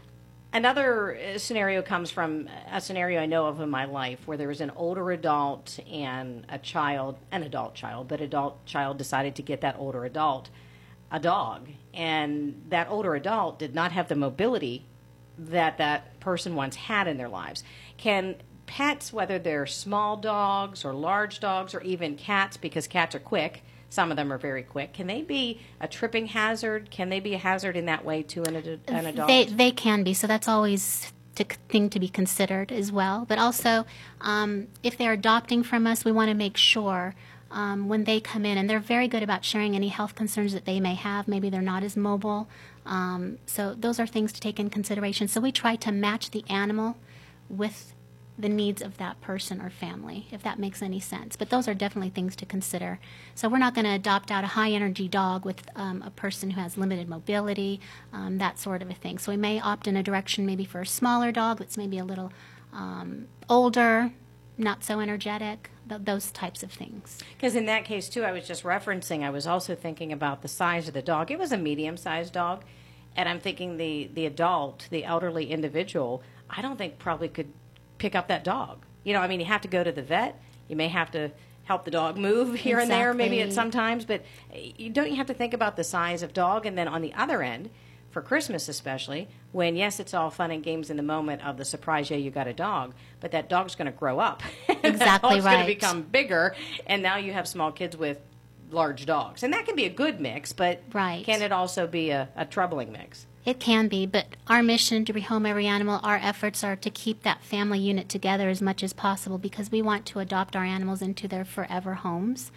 Another scenario comes from a scenario I know of in my life where there was an older adult and a child, an adult child, but adult child decided to get that older adult a dog. And that older adult did not have the mobility that that person once had in their lives. Can pets, whether they're small dogs or large dogs or even cats, because cats are quick, some of them are very quick, can they be a tripping hazard? Can they be a hazard in that way to an, ad- an adult? They, they can be, so that's always a thing to be considered as well. But also, um, if they're adopting from us, we want to make sure um, when they come in, and they're very good about sharing any health concerns that they may have. Maybe they're not as mobile. Um, so those are things to take in consideration. So we try to match the animal with the needs of that person or family, if that makes any sense. But those are definitely things to consider. So we're not going to adopt out a high-energy dog with um, a person who has limited mobility, um, that sort of a thing. So we may opt in a direction maybe for a smaller dog that's maybe a little um, older, not so energetic, th- those types of things. Because in that case, too, I was just referencing, I was also thinking about the size of the dog. It was a medium-sized dog, and I'm thinking the, the adult, the elderly individual, I don't think probably could pick up that dog. You know, I mean, you have to go to the vet. You may have to help the dog move here exactly. and there, maybe at some times. But you, don't you have to think about the size of dog? And then on the other end, for Christmas especially, when, yes, it's all fun and games in the moment of the surprise, yeah, you got a dog, but that dog's going to grow up. Exactly that dog's right. going to become bigger, and now you have small kids with large dogs. And that can be a good mix, but right. can it also be a, a troubling mix? It can be, but our mission to rehome every animal, our efforts are to keep that family unit together as much as possible because we want to adopt our animals into their forever homes.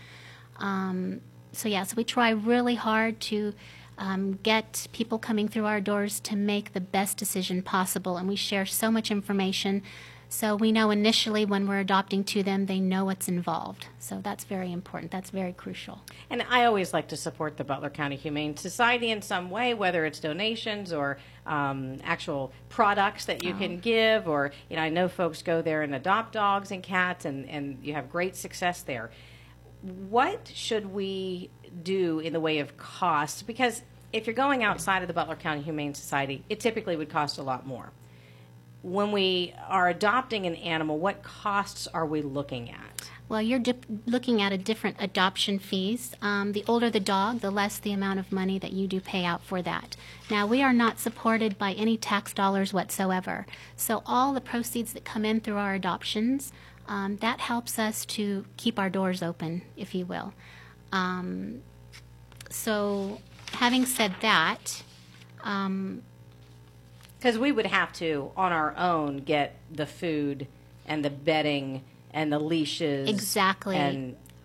Um, so, yeah, so we try really hard to um, get people coming through our doors to make the best decision possible, and we share so much information. So we know initially when we're adopting to them, they know what's involved. So that's very important. That's very crucial. And I always like to support the Butler County Humane Society in some way, whether it's donations or um, actual products that you oh. can give. Or, you know, I know folks go there and adopt dogs and cats, and, and you have great success there. What should we do in the way of costs? Because if you're going outside of the Butler County Humane Society, it typically would cost a lot more. When we are adopting an animal, what costs are we looking at? Well, you're dip- looking at a different adoption fees. Um, the older the dog, the less the amount of money that you do pay out for that. Now, we are not supported by any tax dollars whatsoever. So all the proceeds that come in through our adoptions, um, that helps us to keep our doors open, if you will. Um, so having said that, um, because we would have to, on our own, get the food and the bedding and the leashes. Exactly. And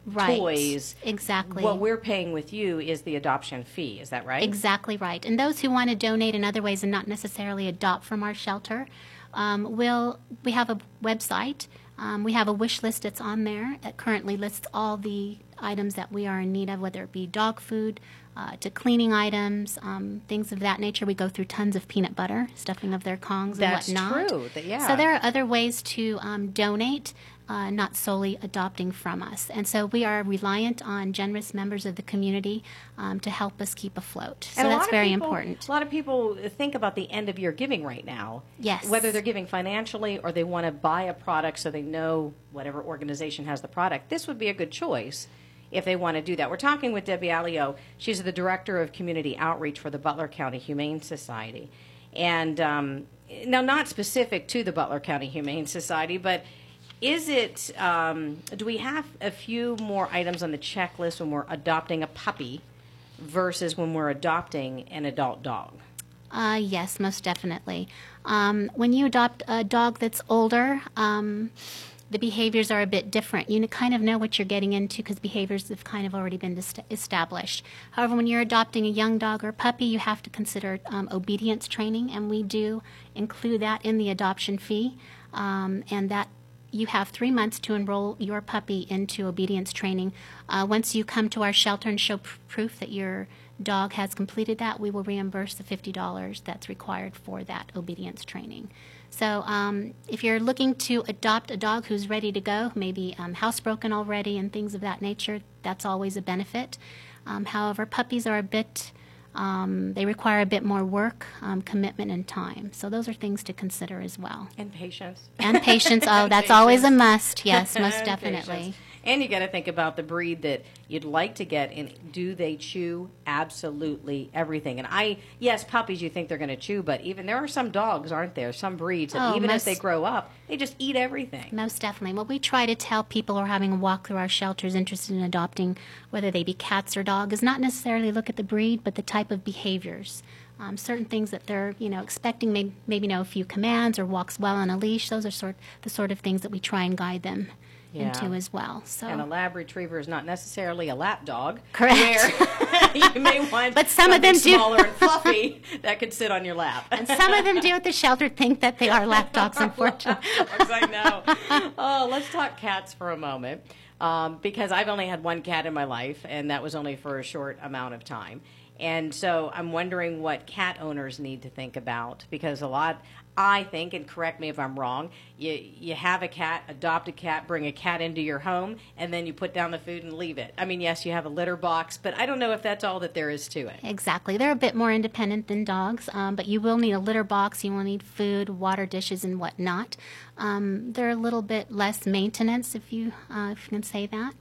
Right. toys. Exactly. What we're paying with you is the adoption fee. Is that right? Exactly right. And those who want to donate in other ways and not necessarily adopt from our shelter, um, will we have a website. Um, we have a wish list that's on there that currently lists all the items that we are in need of, whether it be dog food, uh, to cleaning items, um, things of that nature. We go through tons of peanut butter, stuffing of their Kongs That's and whatnot. true. That- yeah. So there are other ways to um, donate, uh, not solely adopting from us. And so we are reliant on generous members of the community um, to help us keep afloat. So And a that's lot of very people- important. A lot of people think about the end of year giving right now. Yes. Whether they're giving financially or they want to buy a product so they know whatever organization has the product. This would be a good choice if they want to do that. We're talking with Debbie Alio. She's the Director of Community Outreach for the Butler County Humane Society. And um, now, not specific to the Butler County Humane Society, but is it, um, do we have a few more items on the checklist when we're adopting a puppy versus when we're adopting an adult dog? Uh, yes, most definitely. Um, when you adopt a dog that's older, um, the behaviors are a bit different. You kind of know what you're getting into because behaviors have kind of already been dis- established. However, when you're adopting a young dog or puppy, you have to consider um, obedience training, and we do include that in the adoption fee, um, and that you have three months to enroll your puppy into obedience training. Uh, once you come to our shelter and show pr- proof that your dog has completed that, we will reimburse the fifty dollars that's required for that obedience training. So um, if you're looking to adopt a dog who's ready to go, maybe um, housebroken already and things of that nature, that's always a benefit. Um, however, puppies are a bit, um, they require a bit more work, um, commitment, and time. So those are things to consider as well. And patience. And patience. Oh, And that's always a patience. must. Yes, most And definitely. patience. And you got to think about the breed that you'd like to get. And do they chew absolutely everything? And I, yes, puppies, you think they're going to chew, but even there are some dogs, aren't there? Some breeds that Oh, even most- as they grow up, they just eat everything. Most definitely. What we try to tell people who are having a walk through our shelters interested in adopting, whether they be cats or dogs, is not necessarily look at the breed, but the type of behaviors. Um, certain things that they're, you know, expecting, may, maybe know a few commands or walks well on a leash. Those are sort the sort of things that we try and guide them Yeah. into as well. So. And a lab retriever is not necessarily a lap dog. Correct. Where you may want But some of them something do. smaller and fluffy that could sit on your lap. And some of them do at the shelter think that they are lap dogs, unfortunately. Dogs, I know. Oh, let's talk cats for a moment. Um, because I've only had one cat in my life, and that was only for a short amount of time. And so I'm wondering what cat owners need to think about, because a lot, I think, and correct me if I'm wrong, you you have a cat, adopt a cat, bring a cat into your home, and then you put down the food and leave it. I mean, yes, you have a litter box, but I don't know if that's all that there is to it. Exactly. They're a bit more independent than dogs, um, but you will need a litter box. You will need food, water dishes, and whatnot. Um, they're a little bit less maintenance, if you, uh, if you can say that.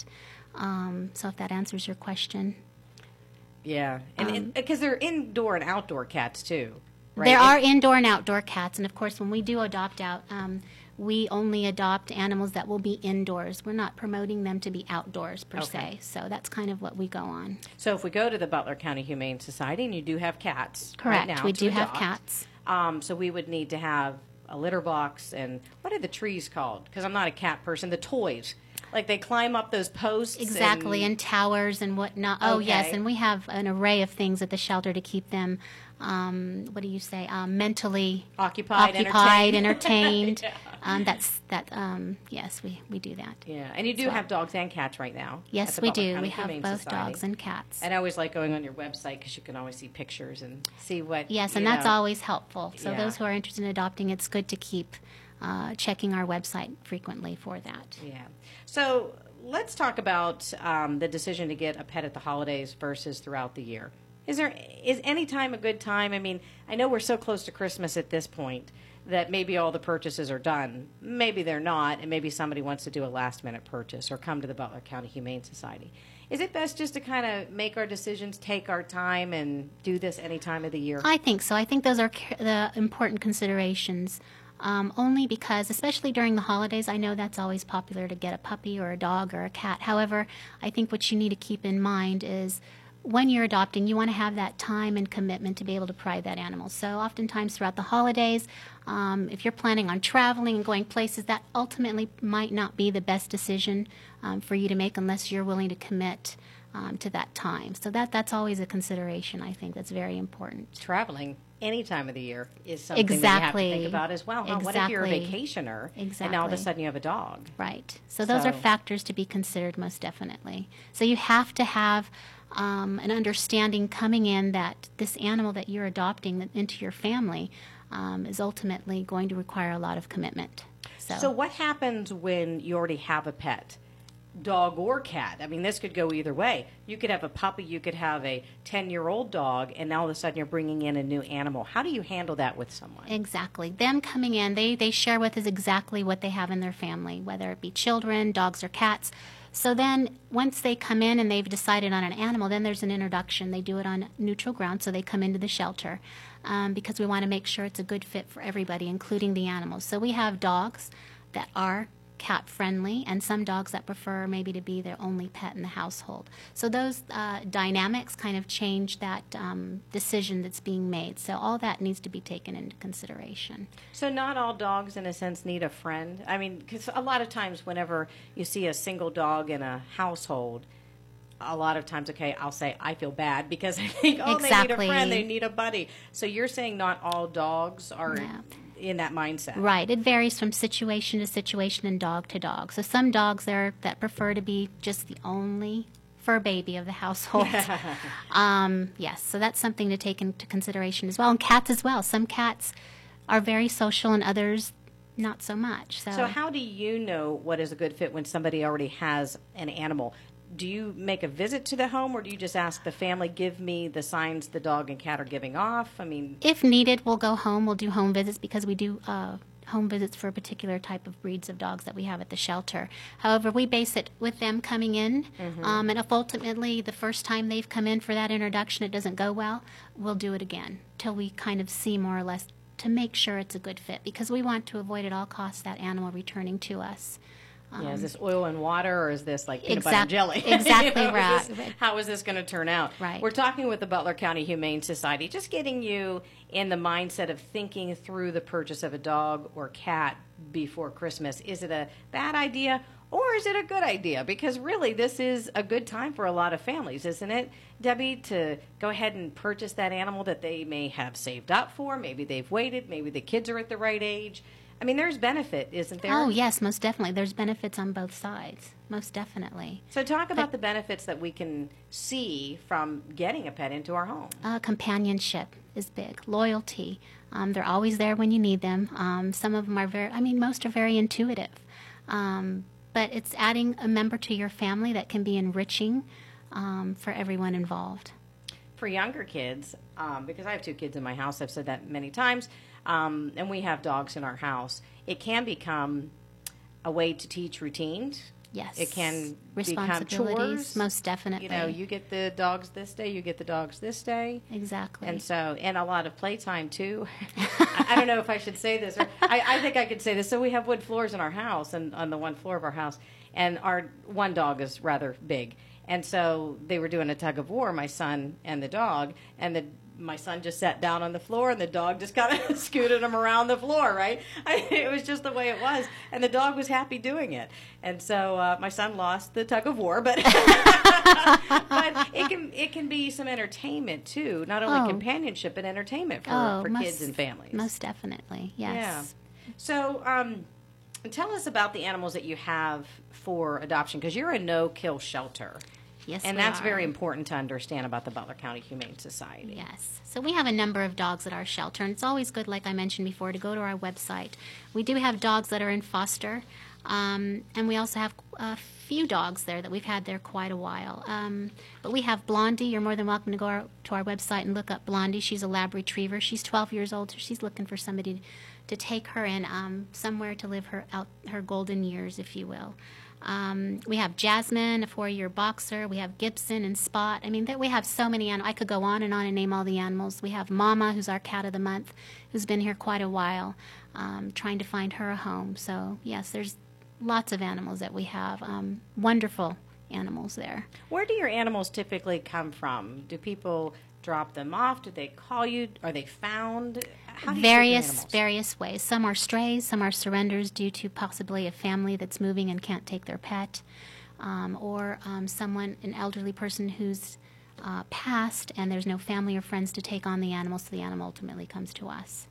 Um, so if that answers your question. Yeah, and because they're indoor and outdoor cats too. Right? There And- are indoor and outdoor cats, and of course, when we do adopt out, um, we only adopt animals that will be indoors. We're not promoting them to be outdoors per Okay. se. So that's kind of what we go on. So if we go to the Butler County Humane Society, and you do have cats, Correct. right now We to do have adopt, cats. Um, so we would need to have a litter box, and what are the trees called? Because I'm not a cat person. The toys, like they climb up those posts. Exactly, and, and towers and whatnot. Oh, yes, Okay. and we have an array of things at the shelter to keep them, um, what do you say, um, mentally Occupied, occupied entertained. entertained. Yeah. um, that's that. Um, yes, we, we do that. Yeah, and you do So- have dogs and cats right now. at Yes, the we Butler do. County We have Humane both Society. dogs and cats. And I always like going on your website because you can always see pictures and see what. Yes, and you that's know. always helpful. So Yeah. those who are interested in adopting, it's good to keep uh, checking our website frequently for that. Yeah. So let's talk about um, the decision to get a pet at the holidays versus throughout the year. Is there is any time a good time? I mean, I know we're so close to Christmas at this point that maybe all the purchases are done. Maybe they're not, and maybe somebody wants to do a last minute purchase or come to the Butler County Humane Society. Is it best just to kind of make our decisions, take our time, and do this any time of the year? I think so. I think those are ca- the important considerations. Um, only because, especially during the holidays, I know that's always popular to get a puppy or a dog or a cat. However, I think what you need to keep in mind is when you're adopting, you want to have that time and commitment to be able to provide that animal. So oftentimes throughout the holidays, um, if you're planning on traveling and going places, that ultimately might not be the best decision um, for you to make unless you're willing to commit um, to that time. So that that's always a consideration, I think, that's very important. Traveling any time of the year is something Exactly. that you have to think about as well. Huh? What if you're a Exactly. vacationer Exactly. and all of a sudden you have a dog? Right. So those So- are factors to be considered most definitely. So you have to have um, an understanding coming in that this animal that you're adopting into your family um, is ultimately going to require a lot of commitment. So, So what happens when you already have a pet? Dog or cat. I mean, this could go either way. You could have a puppy, you could have a ten-year-old dog, and now all of a sudden you're bringing in a new animal. How do you handle that with someone? Exactly. Them coming in, they, they share with us exactly what they have in their family, whether it be children, dogs, or cats. So then once they come in and they've decided on an animal, then there's an introduction. They do it on neutral ground, so they come into the shelter um, because we want to make sure it's a good fit for everybody, including the animals. So we have dogs that are cat friendly and some dogs that prefer maybe to be their only pet in the household. So those uh, dynamics kind of change that um, decision that's being made. So all that needs to be taken into consideration. So not all dogs, in a sense, need a friend. I mean, because a lot of times whenever you see a single dog in a household, a lot of times, okay, I'll say I feel bad because I think, oh, they need Exactly. a friend, they need a buddy. So you're saying not all dogs are Yeah. in that mindset. Right. It varies from situation to situation and dog to dog. So some dogs there that prefer to be just the only fur baby of the household. um, yes, so that's something to take into consideration as well. And cats as well. Some cats are very social and others not so much. So, So how do you know what is a good fit when somebody already has an animal? Do you make a visit to the home, or do you just ask the family, give me the signs the dog and cat are giving off? I mean, if needed, we'll go home. We'll do home visits because we do uh, home visits for a particular type of breeds of dogs that we have at the shelter. However, we base it with them coming in, Mm-hmm. um, and if ultimately the first time they've come in for that introduction it doesn't go well, we'll do it again till we kind of see more or less to make sure it's a good fit because we want to avoid at all costs that animal returning to us. yeah, is this oil and water, or is this like peanut Exact- butter and jelly? exactly You know, right. is this- how is this going to turn out? Right. We're talking with the Butler County Humane Society, just getting you in the mindset of thinking through the purchase of a dog or cat before Christmas. Is it a bad idea, or is it a good idea? Because really, this is a good time for a lot of families, isn't it, Debbie, to go ahead and purchase that animal that they may have saved up for. Maybe they've waited. Maybe the kids are at the right age. I mean, there's benefit, isn't there? Oh, yes, most definitely. There's benefits on both sides, most definitely. So talk about the benefits that we can see from getting a pet into our home. Uh, companionship is big. Loyalty. Um, they're always there when you need them. Um, some of them are very, I mean, most are very intuitive. Um, but it's adding a member to your family that can be enriching um, for everyone involved. For younger kids, um, because I have two kids in my house, I've said that many times, um, and we have dogs in our house, it can become a way to teach routines. Yes. It can become Responsibilities, chores. most definitely. You know, you get the dogs this day, you get the dogs this day. Exactly. And so, and a lot of playtime too. I, I don't know if I should say this, or I, I think I could say this. So we have wood floors in our house, and on the one floor of our house, and our one dog is rather big, and so they were doing a tug of war, my son and the dog, and the my son just sat down on the floor, and the dog just kind of scooted him around the floor, right? I, it was just the way it was, and the dog was happy doing it. And so uh, my son lost the tug of war, but but it can it can be some entertainment too, not only Oh. companionship but entertainment for, oh, for most, kids and families. Most definitely, yes. Yeah. So um, tell us about the animals that you have for adoption, because you're a no-kill shelter. Yes, And we that's are. very important to understand about the Butler County Humane Society. Yes. So we have a number of dogs at our shelter, and it's always good, like I mentioned before, to go to our website. We do have dogs that are in foster, um, and we also have a few dogs there that we've had there quite a while. Um, but we have Blondie. You're more than welcome to go our, to our website and look up Blondie. She's a lab retriever. She's twelve years old, so she's looking for somebody to take her in um, somewhere to live her out her golden years, if you will. Um, we have Jasmine, a four-year boxer. We have Gibson and Spot. I mean, there, we have so many animals. I could go on and on and name all the animals. We have Mama, who's our cat of the month, who's been here quite a while, um, trying to find her a home. So, yes, there's lots of animals that we have. Um, wonderful animals there. Where do your animals typically come from? Do people drop them off? Do they call you? Are they found? How do you various take your animals? various ways. Some are strays, some are surrenders due to possibly a family that's moving and can't take their pet, um, or um, someone, an elderly person who's uh, passed and there's no family or friends to take on the animal, so the animal ultimately comes to us.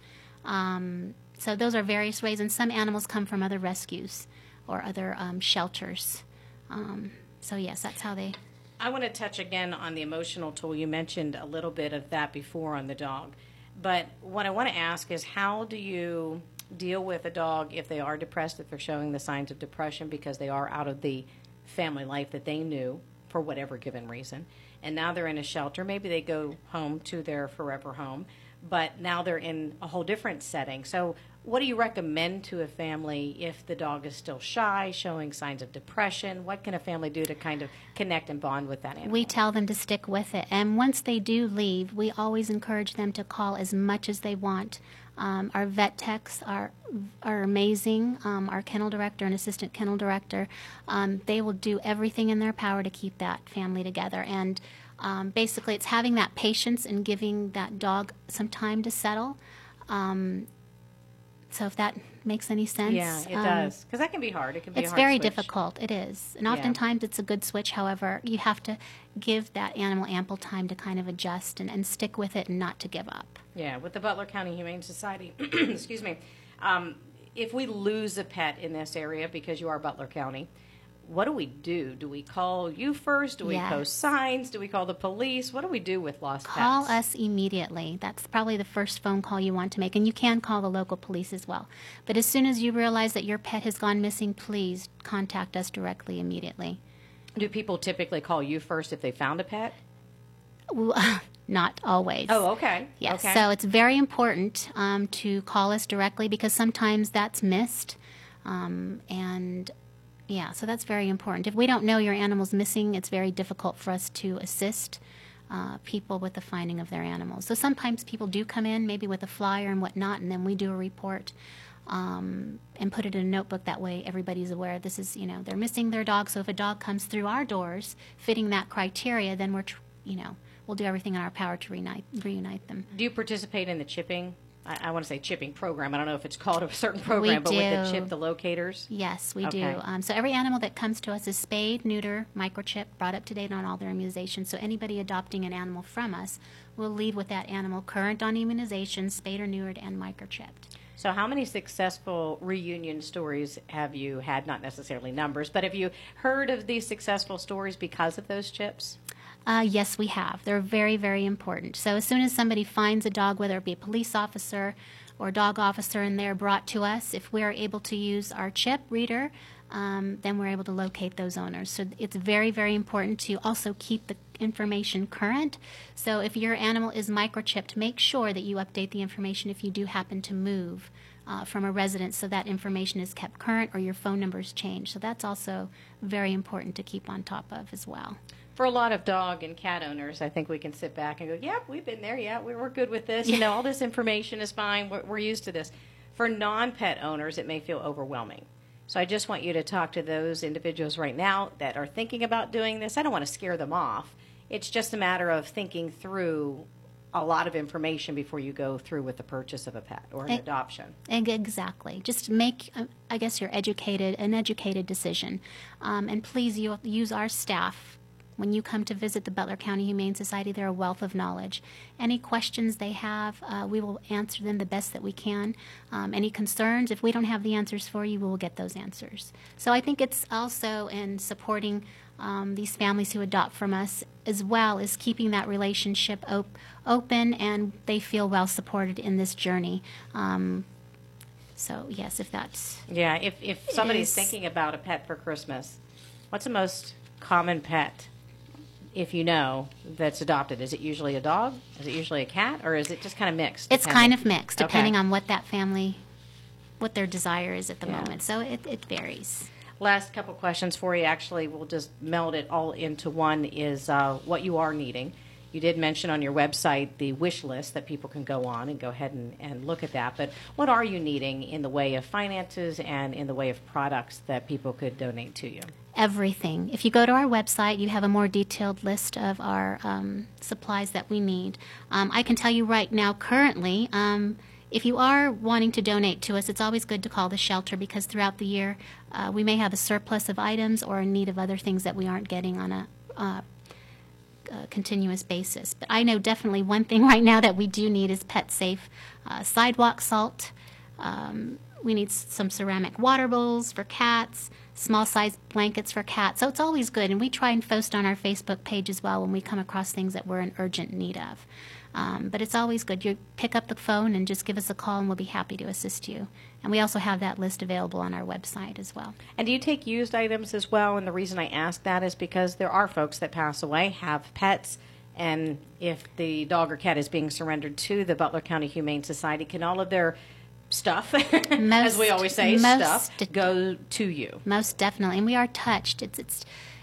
Um, so those are various ways, and some animals come from other rescues or other um, shelters. Um, so yes, that's how they... I want to touch again on the emotional tool. You mentioned a little bit of that before on the dog. But what I want to ask is, how do you deal with a dog if they are depressed, if they're showing the signs of depression because they are out of the family life that they knew for whatever given reason, and now they're in a shelter? Maybe they go home to their forever home, but now they're in a whole different setting. So what do you recommend to a family if the dog is still shy, showing signs of depression? What can a family do to kind of connect and bond with that animal? We tell them to stick with it. And once they do leave, we always encourage them to call as much as they want. Um, our vet techs are are amazing. Um, our kennel director and assistant kennel director, um, they will do everything in their power to keep that family together. And um, basically, it's having that patience and giving that dog some time to settle. Um, So if that makes any sense. Yeah, it um, does. Because that can be hard. It can be It's a hard very switch. difficult. It is. And Yeah. oftentimes it's a good switch. However, you have to give that animal ample time to kind of adjust and, and stick with it and not to give up. Yeah, with the Butler County Humane Society, excuse me, um, if we lose a pet in this area because you are Butler County, what do we do? Do we call you first? Do we Yes. post signs? Do we call the police? What do we do with lost Call pets? us immediately. That's probably the first phone call you want to make. And you can call the local police as well. But as soon as you realize that your pet has gone missing, please contact us directly immediately. Do people typically call you first if they found a pet? Well, not always. Oh, okay. Yes, Okay. so it's very important um, to call us directly because sometimes that's missed. Um, and yeah, so that's very important. If we don't know your animal's missing, it's very difficult for us to assist uh, people with the finding of their animals. So sometimes people do come in, maybe with a flyer and whatnot, and then we do a report um, and put it in a notebook. That way everybody's aware this is, you know, they're missing their dog. So if a dog comes through our doors fitting that criteria, then we're, tr- you know, we'll do everything in our power to reunite, reunite them. Do you participate in the chipping? I, I want to say chipping program. I don't know if it's called a certain program, We but with the do. chip, the locators? Yes, we Okay. do. Um, so every animal that comes to us is spayed, neuter, microchip, brought up to date on all their immunizations. So anybody adopting an animal from us will leave with that animal current on immunization, spayed or neutered, and microchipped. So how many successful reunion stories have you had? Not necessarily numbers, but have you heard of these successful stories because of those chips? Uh, yes, we have. They're very, very important. So as soon as somebody finds a dog, whether it be a police officer or dog officer, and they're brought to us, if we're able to use our chip reader, um, then we're able to locate those owners. So it's very, very important to also keep the information current. So if your animal is microchipped, make sure that you update the information if you do happen to move uh, from a residence, so that information is kept current or your phone number is changed. So that's also very important to keep on top of as well. For a lot of dog and cat owners, I think we can sit back and go, yep, we've been there. Yeah, we we're good with this. You know, all this information is fine. We're, we're used to this. For non-pet owners, it may feel overwhelming. So I just want you to talk to those individuals right now that are thinking about doing this. I don't want to scare them off. It's just a matter of thinking through a lot of information before you go through with the purchase of a pet or an Eh, adoption. Eg- Exactly. Just make, uh, I guess, your educated, an educated decision. Um, and please you, use our staff. When you come to visit the Butler County Humane Society, they're a wealth of knowledge. Any questions they have, uh, we will answer them the best that we can. Um, any concerns, if we don't have the answers for you, we will get those answers. So I think it's also in supporting um, these families who adopt from us, as well as keeping that relationship op- open and they feel well supported in this journey. Um, so, yes, if that's... Yeah, if, if somebody's is- thinking about a pet for Christmas, what's the most common pet, if you know, that's adopted? Is it usually a dog? Is it usually a cat? Or is it just kind of mixed? It's depending? kind of mixed, depending Okay. on what that family, what their desire is at the Yeah. moment. So it, it varies. Last couple questions for you. Actually, we'll just meld it all into one, is uh, what you are needing. You did mention on your website the wish list that people can go on and go ahead and, and look at that. But what are you needing in the way of finances and in the way of products that people could donate to you? Everything. If you go to our website, you have a more detailed list of our um, supplies that we need. Um, I can tell you right now, currently, um, if you are wanting to donate to us, it's always good to call the shelter, because throughout the year uh, we may have a surplus of items or in need of other things that we aren't getting on a uh, uh, continuous basis. But I know definitely one thing right now that we do need is pet safe uh, sidewalk salt. Um, we need s- some ceramic water bowls for cats, small size blankets for cats. So it's always good. And we try and post on our Facebook page as well when we come across things that we're in urgent need of. Um, but it's always good. You pick up the phone and just give us a call, and we'll be happy to assist you. And we also have that list available on our website as well. And do you take used items as well? And the reason I ask that is because there are folks that pass away, have pets, and if the dog or cat is being surrendered to the Butler County Humane Society, can all of their stuff, most, as we always say, most stuff, de- go to you? Most definitely. And we are touched. It's it's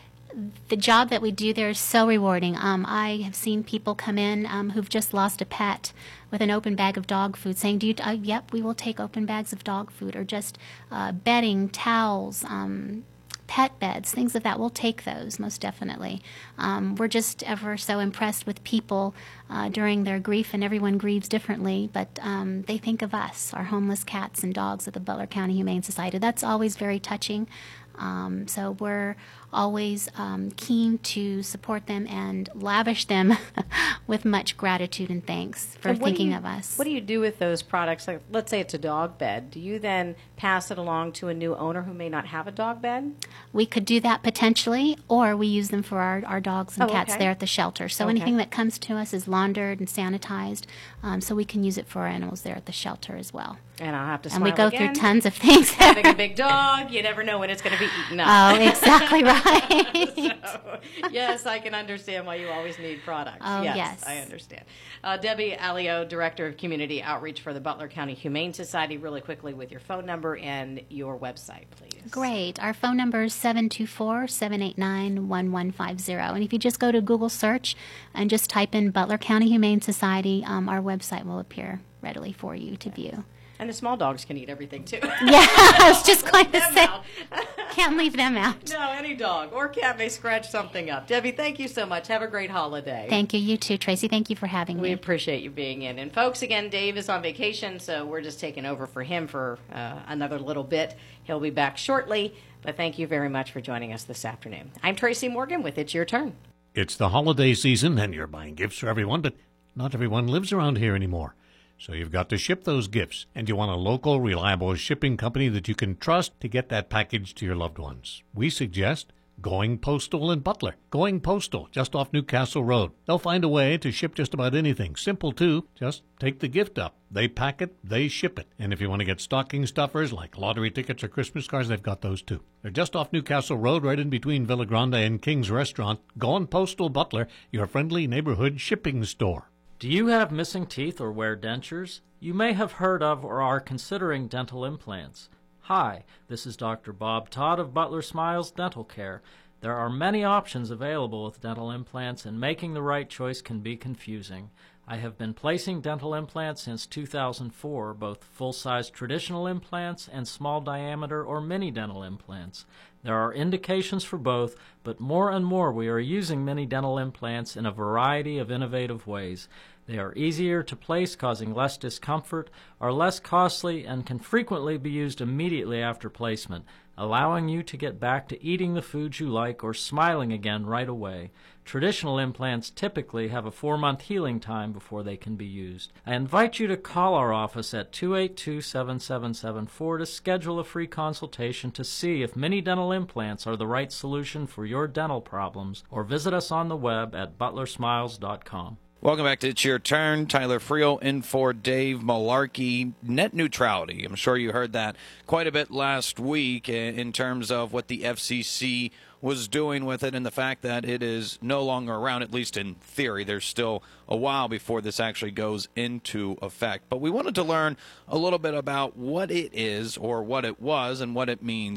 the job that we do there is so rewarding. Um, I have seen people come in um, who've just lost a pet with an open bag of dog food, saying, "Do you? Uh, yep, we will take open bags of dog food," or just uh, bedding, towels, um, pet beds, things of that. We'll take those most definitely. Um, we're just ever so impressed with people uh, during their grief, and everyone grieves differently, but um, they think of us, our homeless cats and dogs at the Butler County Humane Society. That's always very touching. Um, so we're always um, keen to support them and lavish them with much gratitude and thanks for And what do thinking you- of us. What do you do with those products? Like, let's say it's a dog bed. Do you then pass it along to a new owner who may not have a dog bed? We could do that potentially, or we use them for our, our dogs and Oh, cats okay. there at the shelter. So Okay. anything that comes to us is laundered and sanitized, um, so we can use it for our animals there at the shelter as well. And I'll have to And smile we go again. through tons of things. Having a big dog, you never know when it's going to be eaten up. Oh, exactly right. So, yes, I can understand why you always need products. Oh, yes. I understand. Uh, Debbie Alio, Director of Community Outreach for the Butler County Humane Society, really quickly with your phone number and your website, please. Great. Our phone number is seven two four, seven eight nine, one one five zero. And if you just go to Google search and just type in Butler County Humane Society, um, our website will appear readily for you to view. And the small dogs can eat everything, too. Yeah, I was just going to Them say, out. can't leave them out. No, any dog or cat may scratch something up. Debbie, thank you so much. Have a great holiday. Thank you. You too, Tracy. Thank you for having We me. appreciate you being in. And folks, again, Dave is on vacation, so we're just taking over for him for uh, another little bit. He'll be back shortly, but thank you very much for joining us this afternoon. I'm Tracy Morgan with It's Your Turn. It's the holiday season, and you're buying gifts for everyone, but not everyone lives around here anymore. So you've got to ship those gifts, and you want a local, reliable shipping company that you can trust to get that package to your loved ones. We suggest Going Postal in Butler. Going Postal, just off Newcastle Road. They'll find a way to ship just about anything. Simple, too. Just take the gift up. They pack it, they ship it. And if you want to get stocking stuffers like lottery tickets or Christmas cards, they've got those, too. They're just off Newcastle Road, right in between Villa Grande and King's Restaurant. Going Postal Butler, your friendly neighborhood shipping store. Do you have missing teeth or wear dentures? You may have heard of or are considering dental implants. Hi, this is Doctor Bob Todd of Butler Smiles Dental Care. There are many options available with dental implants, and making the right choice can be confusing. I have been placing dental implants since two thousand four, both full-size traditional implants and small diameter or mini dental implants. There are indications for both, but more and more we are using mini dental implants in a variety of innovative ways. They are easier to place, causing less discomfort, are less costly, and can frequently be used immediately after placement, allowing you to get back to eating the foods you like or smiling again right away. Traditional implants typically have a four-month healing time before they can be used. I invite you to call our office at two eight two, seven seven seven four to schedule a free consultation to see if mini dental implants are the right solution for your dental problems, or visit us on the web at butler smiles dot com. Welcome back to It's Your Turn. Tyler Frio in for Dave Malarkey. Net neutrality. I'm sure you heard that quite a bit last week in terms of what the F C C was doing with it and the fact that it is no longer around, at least in theory. There's still a while before this actually goes into effect. But we wanted to learn a little bit about what it is or what it was and what it means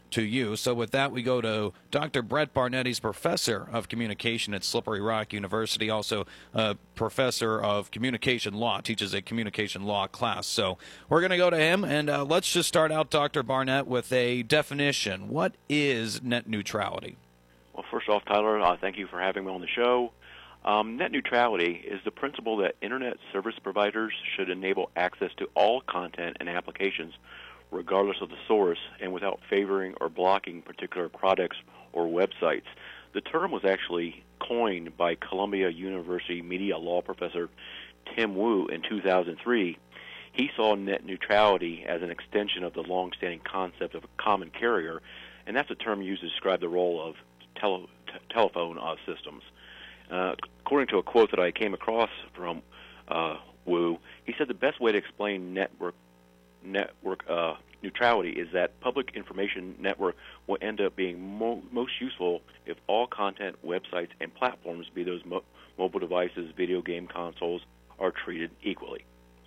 to you. So with that, we go to Doctor Brett Barnett. He's professor of communication at Slippery Rock University, also a professor of communication law, teaches a communication law class. So we're going to go to him, and uh, let's just start out, Doctor Barnett, with a definition. What is net neutrality? Well, first off, Tyler, uh, thank you for having me on the show. Um, net neutrality is the principle that Internet service providers should enable access to all content and applications, regardless of the source, and without favoring or blocking particular products or websites. The term was actually coined by Columbia University media law professor Tim Wu in two thousand three. He saw net neutrality as an extension of the long-standing concept of a common carrier, and that's a term used to describe the role of tele- t- telephone uh, systems. Uh, according to a quote that I came across from uh, Wu, he said the best way to explain network network uh, neutrality is that public information network will end up being mo- most useful if all content, websites, and platforms, be those mo- mobile devices, video game consoles, are treated equally.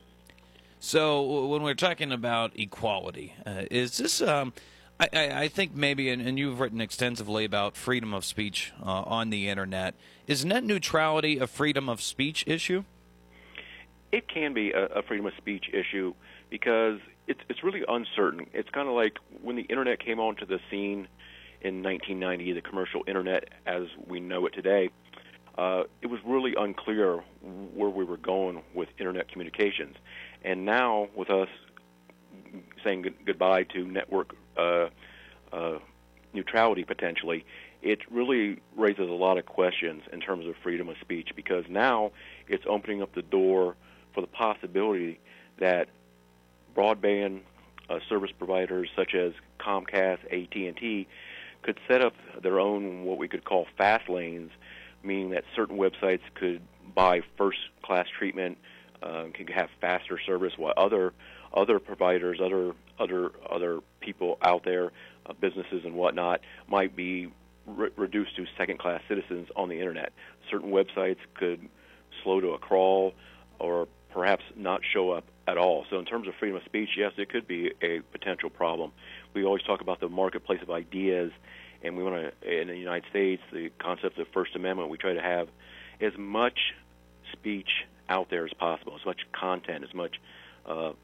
So when we're talking about equality, uh, is this... Um I, I, I think maybe, and, and you've written extensively about freedom of speech uh, on the Internet. Is net neutrality a freedom of speech issue? It can be a, a freedom of speech issue because it's it's really uncertain. It's kind of like when the Internet came onto the scene in nineteen ninety, the commercial Internet as we know it today. Uh, it was really unclear where we were going with Internet communications. And now, with us saying good, goodbye to network uh, uh, neutrality potentially, it really raises a lot of questions in terms of freedom of speech, because now it's opening up the door for the possibility that broadband uh, service providers such as Comcast, A T and T could set up their own what we could call fast lanes, meaning that certain websites could buy first-class treatment, uh, could have faster service, while other other providers, other other other people out there, uh, businesses and whatnot, might be re- reduced to second-class citizens on the Internet. Certain websites could slow to a crawl or perhaps not show up at all. So in terms of freedom of speech, yes, it could be a potential problem. We always talk about the marketplace of ideas, and we want to, in the United States, the concept of First Amendment, we try to have as much speech out there as possible, as much content, as much uh,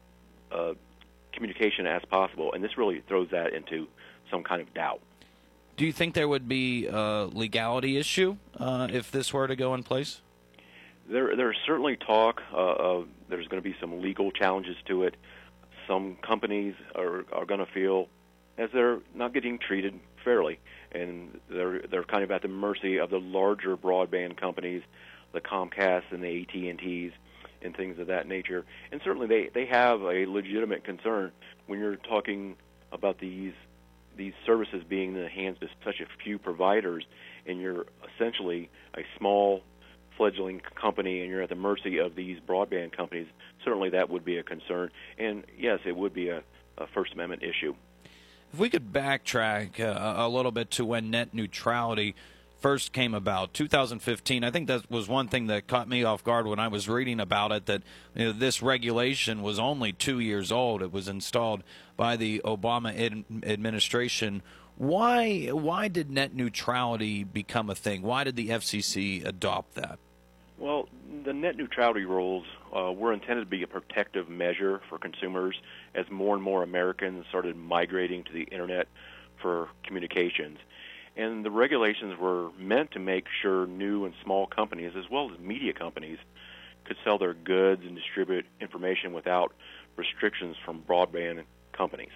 uh, communication as possible, and this really throws that into some kind of doubt. Do you think there would be a legality issue uh, if this were to go in place? There, there's certainly talk uh, of there's going to be some legal challenges to it. Some companies are, are going to feel as they're not getting treated fairly, and they're they're kind of at the mercy of the larger broadband companies, the Comcast and the A T and T's, and things of that nature. And certainly they, they have a legitimate concern when you're talking about these these services being in the hands of such a few providers, and you're essentially a small fledgling company and you're at the mercy of these broadband companies. Certainly that would be a concern. And yes, it would be a, a First Amendment issue. If we could backtrack uh, a little bit to when net neutrality first came about, two thousand fifteen, I think that was one thing that caught me off guard when I was reading about it, that you know, this regulation was only two years old. It was installed by the Obama ad- administration. Why why did net neutrality become a thing? Why did the F C C adopt that? Well, the net neutrality rules uh, were intended to be a protective measure for consumers as more and more Americans started migrating to the Internet for communications. And the regulations were meant to make sure new and small companies, as well as media companies, could sell their goods and distribute information without restrictions from broadband companies.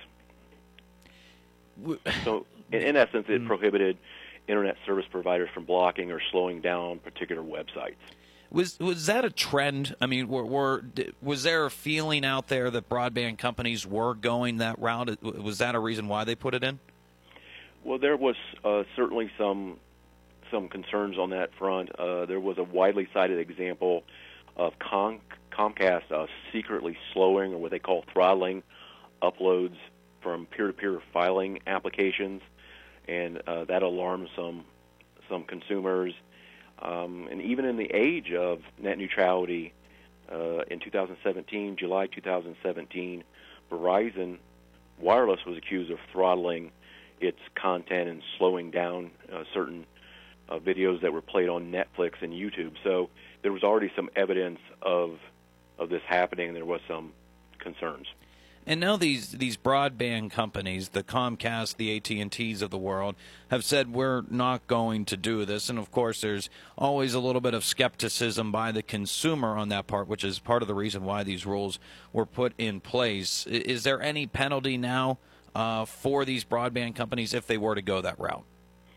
So, in, in essence, it prohibited Internet service providers from blocking or slowing down particular websites. Was was that a trend? I mean, were, were was there a feeling out there that broadband companies were going that route? Was that a reason why they put it in? Well, there was uh, certainly some some concerns on that front. Uh, there was a widely cited example of Com- Comcast uh, secretly slowing, or what they call throttling, uploads from peer-to-peer filing applications, and uh, that alarmed some some consumers. Um, and even in the age of net neutrality, uh, in two thousand seventeen, July two thousand seventeen, Verizon Wireless was accused of throttling its content and slowing down uh, certain uh, videos that were played on Netflix and YouTube. So there was already some evidence of of this happening, and there was some concerns. And now these these broadband companies, the Comcast, the A T and T's of the world, have said we're not going to do this. And, of course, there's always a little bit of skepticism by the consumer on that part, which is part of the reason why these rules were put in place. Is there any penalty now uh, for these broadband companies if they were to go that route?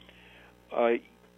Uh,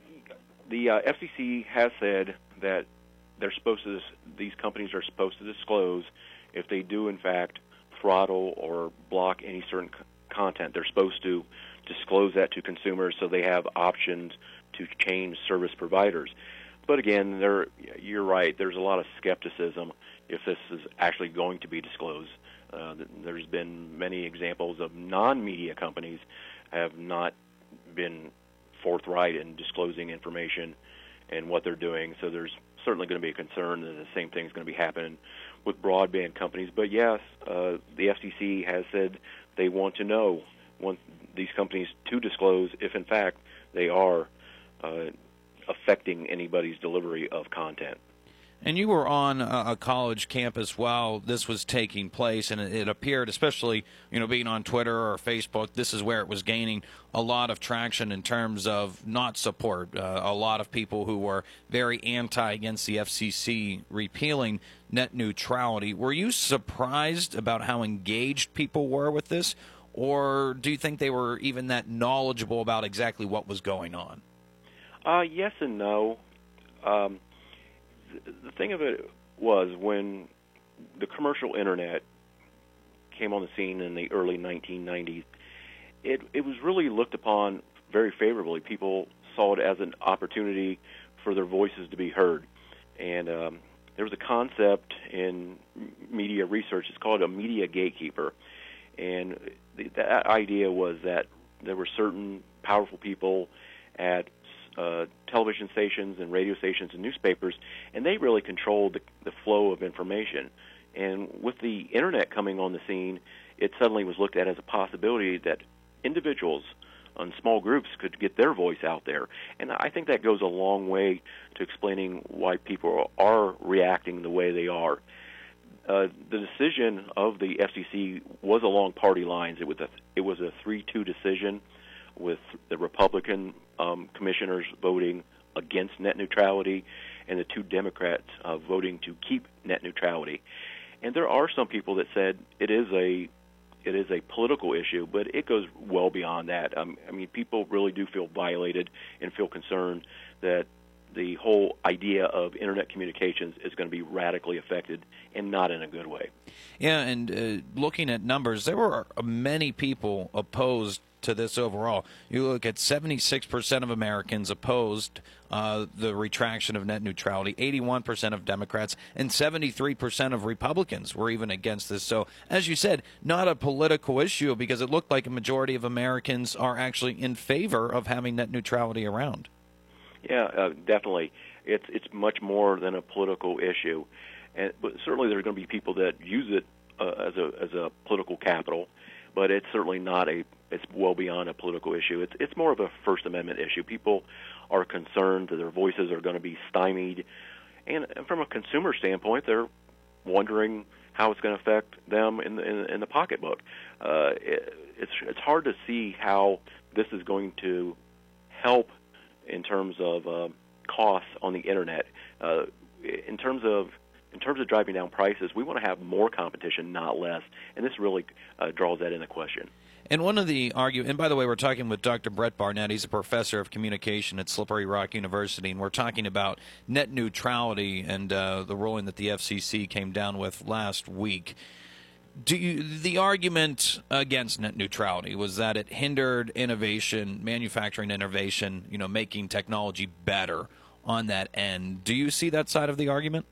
the uh, F C C has said that they're supposed to. These companies are supposed to disclose if they do, in fact, throttle or block any certain c- content. They're supposed to disclose that to consumers so they have options to change service providers. But again, there, you're right, there's a lot of skepticism if this is actually going to be disclosed. Uh, there's been many examples of non-media companies have not been forthright in disclosing information and what they're doing, so there's certainly going to be a concern that the same thing is going to be happening with broadband companies. But yes, uh, the F C C has said they want to know, want these companies to disclose if in fact they are uh, affecting anybody's delivery of content. And you were on a college campus while this was taking place, and it appeared, especially, you know, being on Twitter or Facebook, this is where it was gaining a lot of traction in terms of not support. Uh, a lot of people who were very anti against the F C C repealing net neutrality. Were you surprised about how engaged people were with this, or do you think they were even that knowledgeable about exactly what was going on? Uh, yes and no. Um, The thing of it was when the commercial internet came on the scene in the early nineteen nineties, it, it was really looked upon very favorably. People saw it as an opportunity for their voices to be heard. And um, there was a concept in media research, it's called a media gatekeeper. And the, that idea was that there were certain powerful people at Uh, television stations and radio stations and newspapers, and they really controlled the, the flow of information. And with the Internet coming on the scene, it suddenly was looked at as a possibility that individuals and small groups could get their voice out there. And I think that goes a long way to explaining why people are reacting the way they are. Uh, the decision of the F C C was along party lines. It was a, it was a three two decision, with the Republican um, commissioners voting against net neutrality and the two Democrats uh, voting to keep net neutrality. And there are some people that said it is a it is a political issue, but it goes well beyond that. Um, I mean, people really do feel violated and feel concerned that the whole idea of Internet communications is going to be radically affected, and not in a good way. Yeah, and uh, looking at numbers, there were many people opposed to this overall. You look at seventy-six percent of Americans opposed uh, the retraction of net neutrality, eighty-one percent of Democrats, and seventy-three percent of Republicans were even against this. So, as you said, not a political issue, because it looked like a majority of Americans are actually in favor of having net neutrality around. Yeah, uh, definitely. It's it's much more than a political issue, and but certainly there are going to be people that use it uh, as a as a political capital, but it's certainly not a. It's well beyond a political issue. It's it's more of a First Amendment issue. People are concerned that their voices are going to be stymied, and, and from a consumer standpoint, they're wondering how it's going to affect them in the in, in the pocketbook. Uh, it, it's it's hard to see how this is going to help in terms of uh, costs on the Internet. Uh, in terms of in terms of driving down prices, we want to have more competition, not less, and this really uh, draws that into question. And one of the argue, and by the way, we're talking with Doctor Brett Barnett. He's a professor of communication at Slippery Rock University, and we're talking about net neutrality and uh, the ruling that the F C C came down with last week. Do you, the argument against net neutrality was that it hindered innovation, manufacturing innovation, you know, making technology better on that end. Do you see that side of the argument?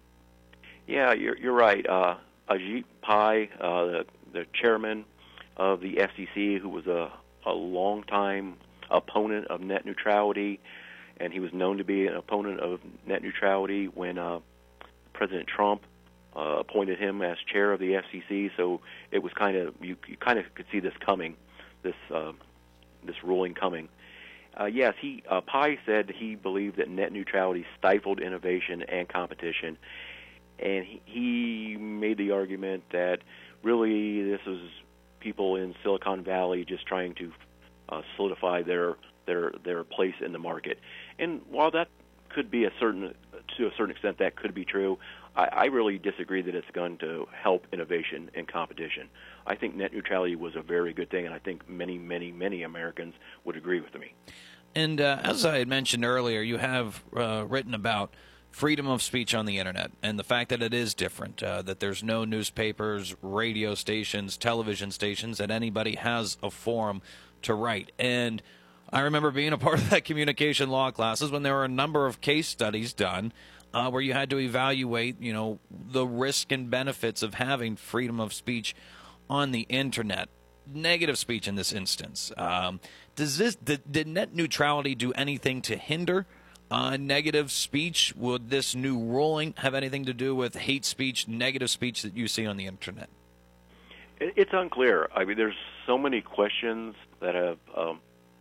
Yeah, you're, you're right. Uh, Ajit Pai, uh, the, the chairman of the F C C, who was a, a longtime opponent of net neutrality, and he was known to be an opponent of net neutrality when uh, President Trump uh, appointed him as chair of the F C C. So it was kind of you, you kind of could see this coming, this uh, this ruling coming. Uh, yes, he uh, Pai said he believed that net neutrality stifled innovation and competition, and he, he made the argument that really this was people in Silicon Valley just trying to uh, solidify their their their place in the market. And while that could be a certain to a certain extent that could be true, I, I really disagree that it's going to help innovation and competition. I think net neutrality was a very good thing, and I think many, many, many Americans would agree with me. And uh, as I had mentioned earlier, you have uh, written about freedom of speech on the Internet and the fact that it is different, uh, that there's no newspapers, radio stations, television stations, that anybody has a forum to write. And I remember being a part of that communication law classes when there were a number of case studies done uh, where you had to evaluate, you know, the risk and benefits of having freedom of speech on the Internet. Negative speech in this instance. Um, does this did, did net neutrality do anything to hinder uh, negative speech? Would this new ruling have anything to do with hate speech, negative speech that you see on the Internet? It, it's unclear. I mean, there's so many questions that have um,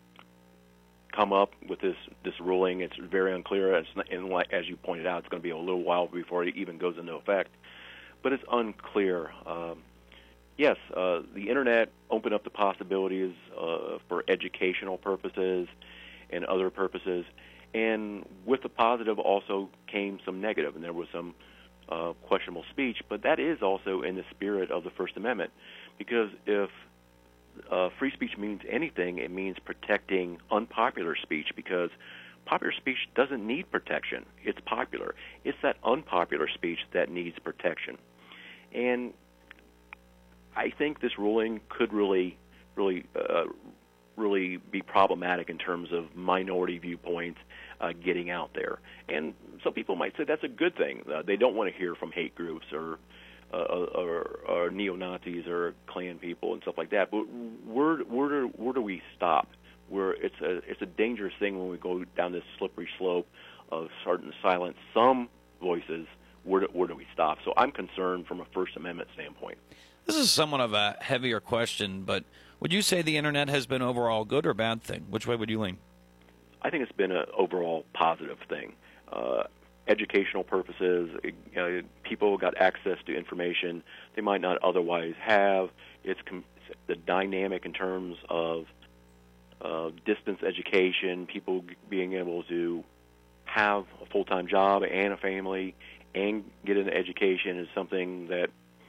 come up with this this ruling. It's very unclear, it's not, and like, as you pointed out, it's going to be a little while before it even goes into effect. But it's unclear. Um, yes, uh, the Internet opened up the possibilities uh, for educational purposes and other purposes, and with the positive also came some negative, and there was some uh, questionable speech. But that is also in the spirit of the First Amendment, because if Uh, free speech means anything, it means protecting unpopular speech, because popular speech doesn't need protection. It's popular. It's that unpopular speech that needs protection. And I think this ruling could really, really, uh, really be problematic in terms of minority viewpoints uh, getting out there. And some people might say that's a good thing. Uh, they don't want to hear from hate groups or Uh, or, or neo-Nazis or Klan people and stuff like that. But where where do, where do we stop? Where it's a it's a dangerous thing when we go down this slippery slope of starting to silence some voices. Where do, where do we stop? So I'm concerned from a First Amendment standpoint. This is somewhat of a heavier question, but would you say the Internet has been overall good or bad thing? Which way would you lean? I think it's been an overall positive thing. Uh, educational purposes, uh, people got access to information they might not otherwise have. It's com- the dynamic in terms of uh, distance education, people g- being able to have a full-time job and a family and get an education is something that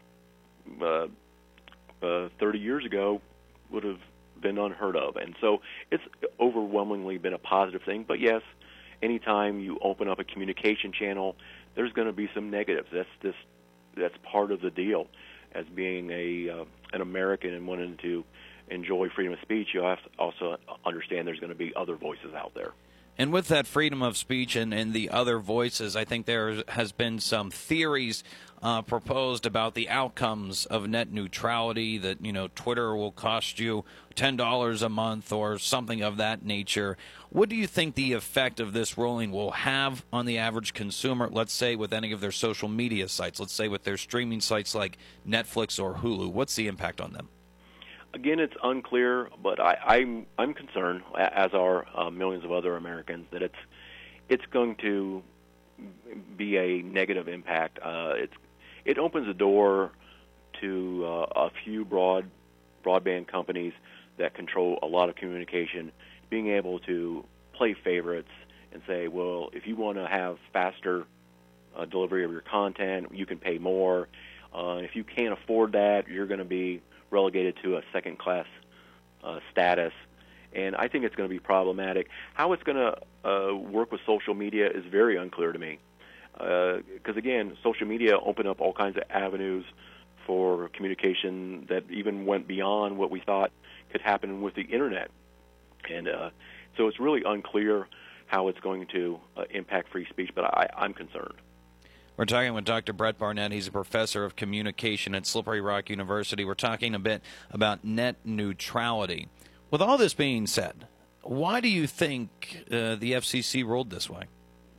uh, uh, thirty years ago would have been unheard of. And so it's overwhelmingly been a positive thing. But yes, anytime you open up a communication channel, there's going to be some negatives. That's this, that's part of the deal. As being a uh, an American and wanting to enjoy freedom of speech, you have to also understand there's going to be other voices out there. And with that freedom of speech and, and the other voices, I think there has been some theories uh, proposed about the outcomes of net neutrality, that, you know, Twitter will cost you ten dollars a month or something of that nature. What do you think the effect of this ruling will have on the average consumer, let's say with any of their social media sites, let's say with their streaming sites like Netflix or Hulu? What's the impact on them? Again, it's unclear, but I, I'm I'm concerned, as are uh, millions of other Americans, that it's it's going to be a negative impact. Uh, it's it opens the door to uh, a few broad broadband companies that control a lot of communication, being able to play favorites and say, well, if you want to have faster uh, delivery of your content, you can pay more. Uh, if you can't afford that, you're going to be relegated to a second-class uh, status, and I think it's going to be problematic. How it's going to uh, work with social media is very unclear to me, because, uh, again, social media opened up all kinds of avenues for communication that even went beyond what we thought could happen with the Internet, and uh, so it's really unclear how it's going to uh, impact free speech, but I, I'm concerned. We're talking with Doctor Brett Barnett. He's a professor of communication at Slippery Rock University. We're talking a bit about net neutrality. With all this being said, why do you think uh, the F C C ruled this way?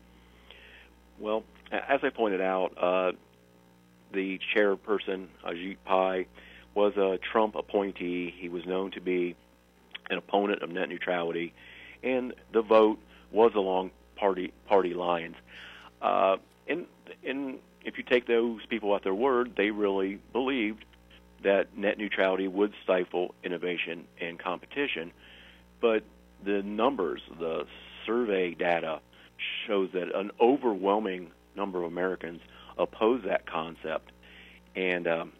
Well, as I pointed out, uh, the chairperson, Ajit Pai, was a Trump appointee. He was known to be an opponent of net neutrality, and the vote was along party party lines. Uh, and and if you take those people at their word, they really believed that net neutrality would stifle innovation and competition. But the numbers, the survey data, shows that an overwhelming number of Americans oppose that concept, and um,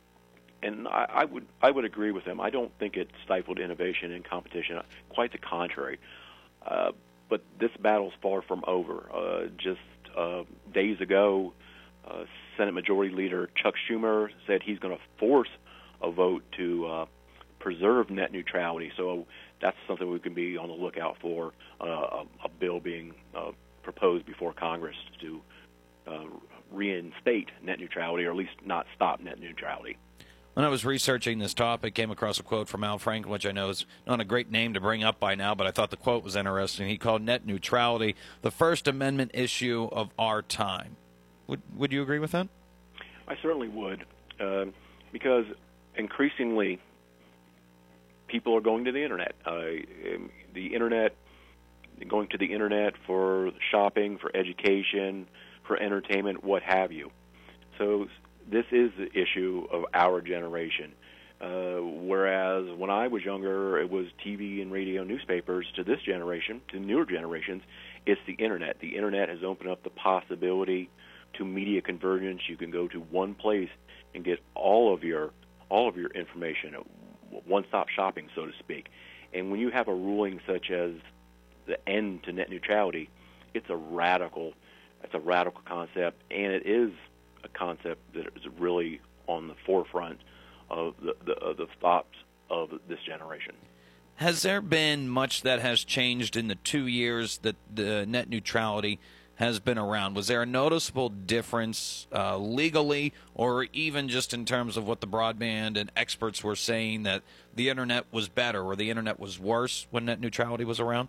and I, I would I would agree with them. I don't think it stifled innovation and competition. Quite the contrary. Uh, but this battle's far from over. Uh, just uh, days ago, uh, Senate Majority Leader Chuck Schumer said he's going to force a vote to uh, preserve net neutrality. So that's something we can be on the lookout for, uh, a, a bill being uh, proposed before Congress to uh, reinstate net neutrality, or at least not stop net neutrality. When I was researching this topic, came across a quote from Al Franken, which I know is not a great name to bring up by now, but I thought the quote was interesting. He called net neutrality the First Amendment issue of our time. Would would you agree with that? I certainly would, uh, because increasingly people are going to the Internet. Uh, the Internet, going to the Internet for shopping, for education, for entertainment, what have you. So this is the issue of our generation. Uh, whereas when I was younger, it was T V and radio, newspapers. To this generation, to newer generations, it's the Internet. The Internet has opened up the possibility to media convergence. You can go to one place and get all of your all of your information, one-stop shopping, so to speak. And when you have a ruling such as the end to net neutrality, it's a radical, it's a radical concept, and it is a concept that is really on the forefront of the, the, of the thoughts of this generation. Has there been much that has changed in the two years that the net neutrality has been around? Was there a noticeable difference uh, legally, or even just in terms of what the broadband and experts were saying, that the Internet was better or the Internet was worse when net neutrality was around?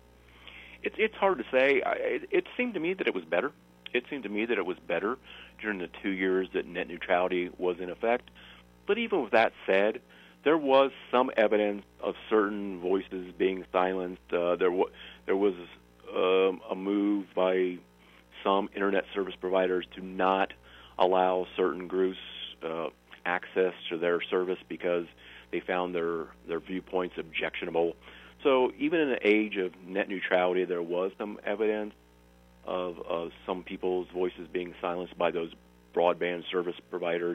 It's it's hard to say. I, it, it seemed to me that it was better. It seemed to me that it was better during the two years that net neutrality was in effect. But even with that said, there was some evidence of certain voices being silenced. Uh, there, w- there was um, a move by some Internet service providers to not allow certain groups uh, access to their service because they found their, their viewpoints objectionable. So even in the age of net neutrality, there was some evidence of, of some people's voices being silenced by those broadband service providers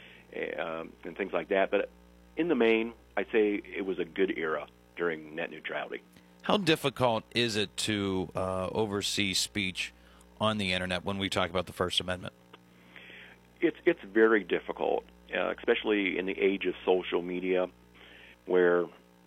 um, and things like that. But in the main, I'd say it was a good era during net neutrality. How difficult is it to uh, oversee speech on the Internet when we talk about the First Amendment? It's, it's very difficult, uh, especially in the age of social media, where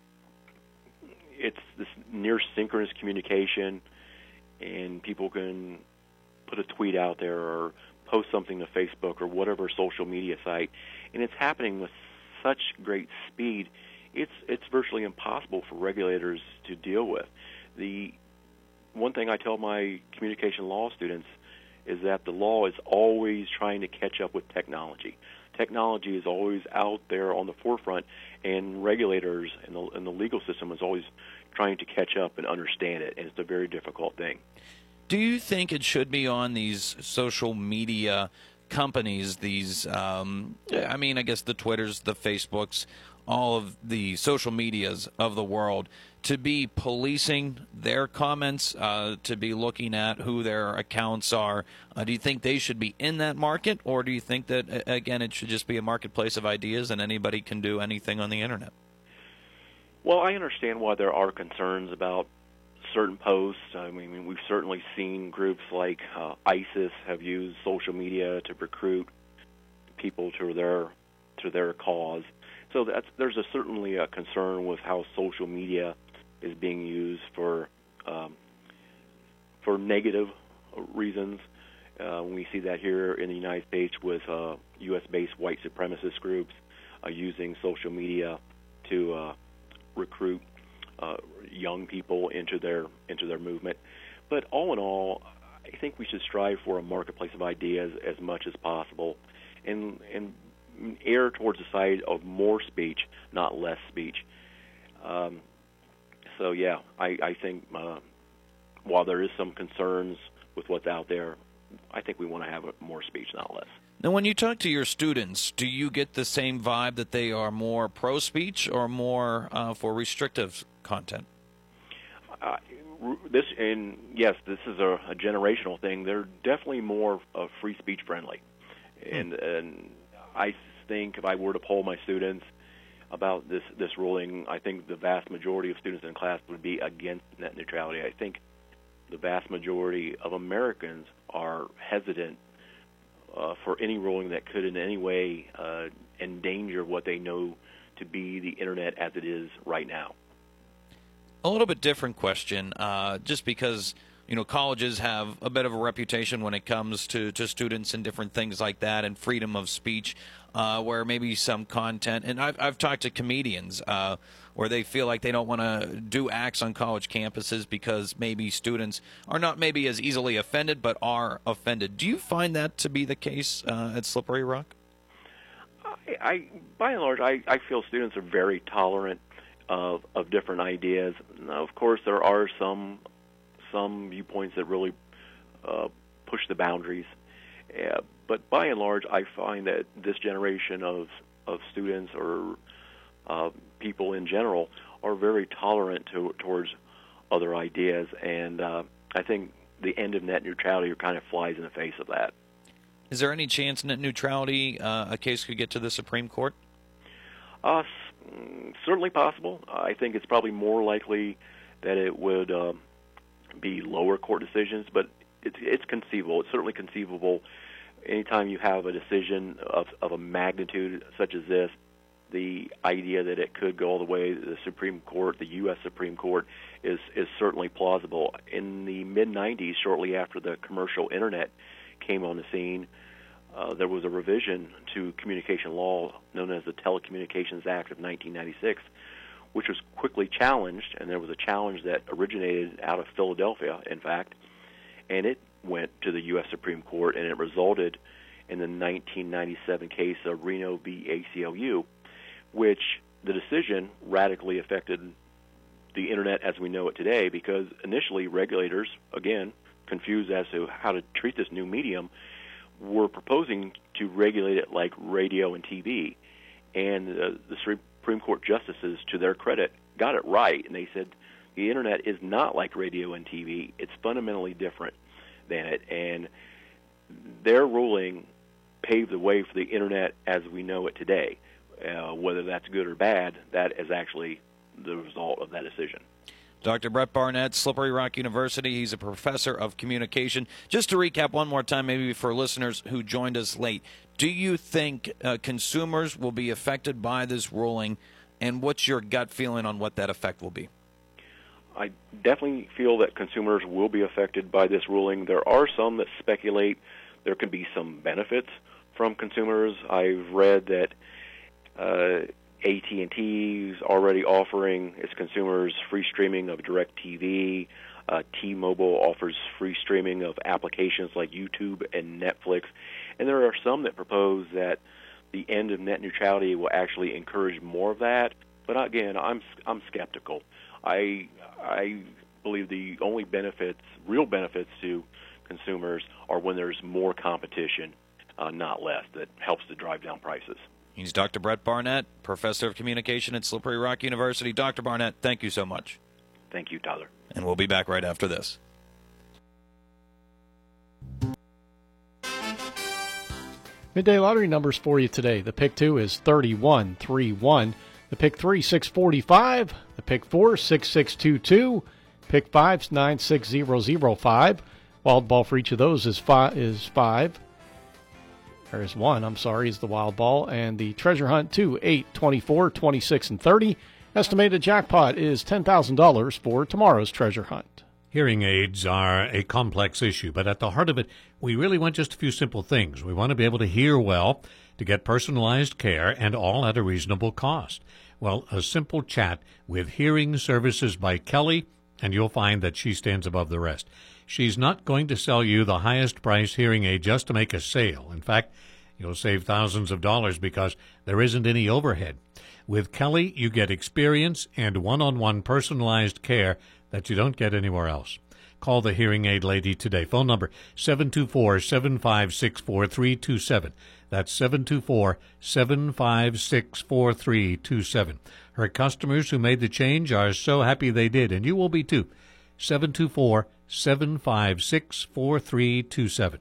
it's this near synchronous communication, and people can put a tweet out there or post something to Facebook or whatever social media site, and it's happening with such great speed, it's it's virtually impossible for regulators to deal with. The one thing I tell my communication law students is that the law is always trying to catch up with technology. Technology is always out there on the forefront, and regulators and the, and the legal system is always trying to catch up and understand it, and it's a very difficult thing. Do you think it should be on these social media companies, these, um, I mean, I guess the Twitters, the Facebooks, all of the social medias of the world, to be policing their comments, uh, to be looking at who their accounts are? Uh, do you think they should be in that market, or do you think that, again, it should just be a marketplace of ideas and anybody can do anything on the Internet? Well, I understand why there are concerns about certain posts. I mean, we've certainly seen groups like uh, ISIS have used social media to recruit people to their to their cause. So that's, there's a, certainly a concern with how social media is being used for um, for negative reasons. Uh, we see that here in the United States with uh, U S-based white supremacist groups uh, using social media to uh, recruit uh, young people into their into their movement. But all in all, I think we should strive for a marketplace of ideas as much as possible, and and err towards the side of more speech, not less speech. Um, so, yeah, I, I think uh, while there is some concerns with what's out there, I think we want to have more speech, not less. Now, when you talk to your students, do you get the same vibe that they are more pro-speech or more uh, for restrictive content? Uh, this and yes, this is a, a generational thing. They're definitely more uh, free speech friendly, and and I think if I were to poll my students about this this ruling, I think the vast majority of students in class would be against net neutrality. I think the vast majority of Americans are hesitant uh, for any ruling that could in any way uh, endanger what they know to be the Internet as it is right now. A little bit different question, uh, just because, you know, colleges have a bit of a reputation when it comes to, to students and different things like that and freedom of speech, uh, where maybe some content, and I've, I've talked to comedians uh, where they feel like they don't want to do acts on college campuses because maybe students are not maybe as easily offended but are offended. Do you find that to be the case uh, at Slippery Rock? I, I, by and large, I, I feel students are very tolerant of, of different ideas. Now, of course, there are some some viewpoints that really uh, push the boundaries. Uh, but by and large, I find that this generation of, of students or uh, people in general are very tolerant to, towards other ideas. And uh, I think the end of net neutrality kind of flies in the face of that. Is there any chance net neutrality, uh, a case could get to the Supreme Court? Uh, certainly possible. I think it's probably more likely that it would uh, be lower court decisions, but it's, it's conceivable. It's certainly conceivable. Anytime you have a decision of, of a magnitude such as this, the idea that it could go all the way to the Supreme Court, the U S Supreme Court, is, is certainly plausible. In the mid nineties, shortly after the commercial Internet came on the scene, uh, there was a revision to communication law known as the Telecommunications Act of nineteen ninety-six, which was quickly challenged, and there was a challenge that originated out of Philadelphia, in fact, and it went to the U S Supreme Court, and it resulted in the nineteen ninety-seven case of Reno v. A C L U, which the decision radically affected the Internet as we know it today, because initially regulators, again, confused as to how to treat this new medium, were proposing to regulate it like radio and T V. And uh, the Supreme Court justices, to their credit, got it right, and they said the Internet is not like radio and T V. It's fundamentally different than it. And their ruling paved the way for the Internet as we know it today. Uh, whether that's good or bad, that is actually the result of that decision. Doctor Brett Barnett, Slippery Rock University. He's a professor of communication. Just to recap one more time, maybe for listeners who joined us late, do you think uh, consumers will be affected by this ruling, and what's your gut feeling on what that effect will be? I definitely feel that consumers will be affected by this ruling. There are some that speculate there could be some benefits from consumers. I've read that uh, A T and T is already offering its consumers free streaming of DirecTV. Uh, T-Mobile offers free streaming of applications like YouTube and Netflix. And there are some that propose that the end of net neutrality will actually encourage more of that. But again, I'm I'm skeptical. I I believe the only benefits, real benefits to consumers, are when there's more competition, uh, not less, that helps to drive down prices. He's Doctor Brett Barnett, professor of communication at Slippery Rock University. Doctor Barnett, thank you so much. Thank you, Tyler. And we'll be back right after this. Midday Lottery numbers for you today. The pick two is thirty-one thirty-one. The pick three, six forty-five. The pick four, six six two two. Pick five, nine six zero zero five. Wild ball for each of those is five. Is five. There is one, I'm sorry, is the wild ball. And the treasure hunt, two, eight, twenty-four, twenty-six, and thirty. Estimated jackpot is ten thousand dollars for tomorrow's treasure hunt. Hearing aids are a complex issue, but at the heart of it, we really want just a few simple things. We want to be able to hear well, to get personalized care, and all at a reasonable cost. Well, a simple chat with Hearing Services by Kelly, and you'll find that she stands above the rest. She's not going to sell you the highest price hearing aid just to make a sale. In fact, you'll save thousands of dollars because there isn't any overhead. With Kelly, you get experience and one-on-one personalized care that you don't get anywhere else. Call the hearing aid lady today. Phone number seven two four, seven five six, four three two seven. That's seven two four, seven five six, four three two seven. Her customers who made the change are so happy they did, and you will be too. seven two four, seven five six, four three two seven.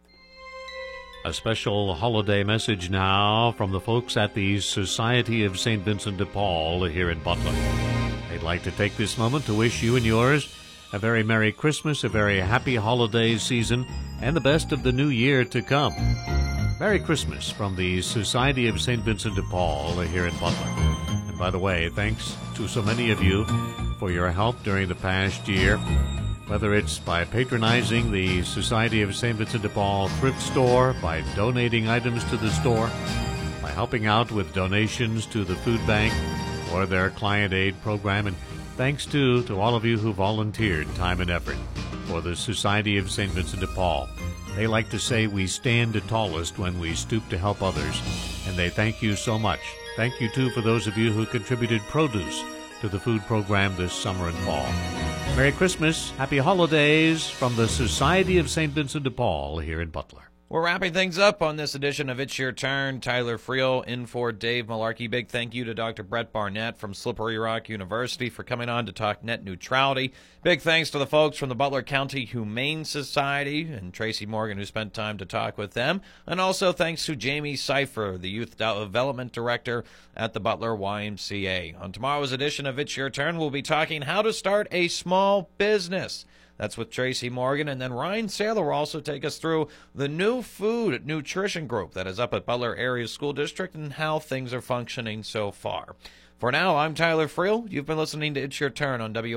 A special holiday message now from the folks at the Society of Saint Vincent de Paul here in Butler. They'd like to take this moment to wish you and yours a very Merry Christmas, a very happy holiday season, and the best of the new year to come. Merry Christmas from the Society of Saint Vincent de Paul here in Butler. And by the way, thanks to so many of you for your help during the past year, whether it's by patronizing the Society of Saint Vincent de Paul thrift store, by donating items to the store, by helping out with donations to the food bank or their client aid program, and thanks to, to all of you who volunteered time and effort for the Society of Saint Vincent de Paul. They like to say we stand the tallest when we stoop to help others, and they thank you so much. Thank you, too, for those of you who contributed produce to the food program this summer and fall. Merry Christmas, Happy Holidays from the Society of Saint Vincent de Paul here in Butler. We're wrapping things up on this edition of It's Your Turn. Tyler Friel in for Dave Malarkey. Big thank you to Doctor Brett Barnett from Slippery Rock University for coming on to talk net neutrality. Big thanks to the folks from the Butler County Humane Society and Tracy Morgan who spent time to talk with them. And also thanks to Jamie Cipher, the Youth Development Director at the Butler Y M C A. On tomorrow's edition of It's Your Turn, we'll be talking how to start a small business. That's with Tracy Morgan. And then Ryan Saylor will also take us through the new food nutrition group that is up at Butler Area School District and how things are functioning so far. For now, I'm Tyler Friel. You've been listening to It's Your Turn on W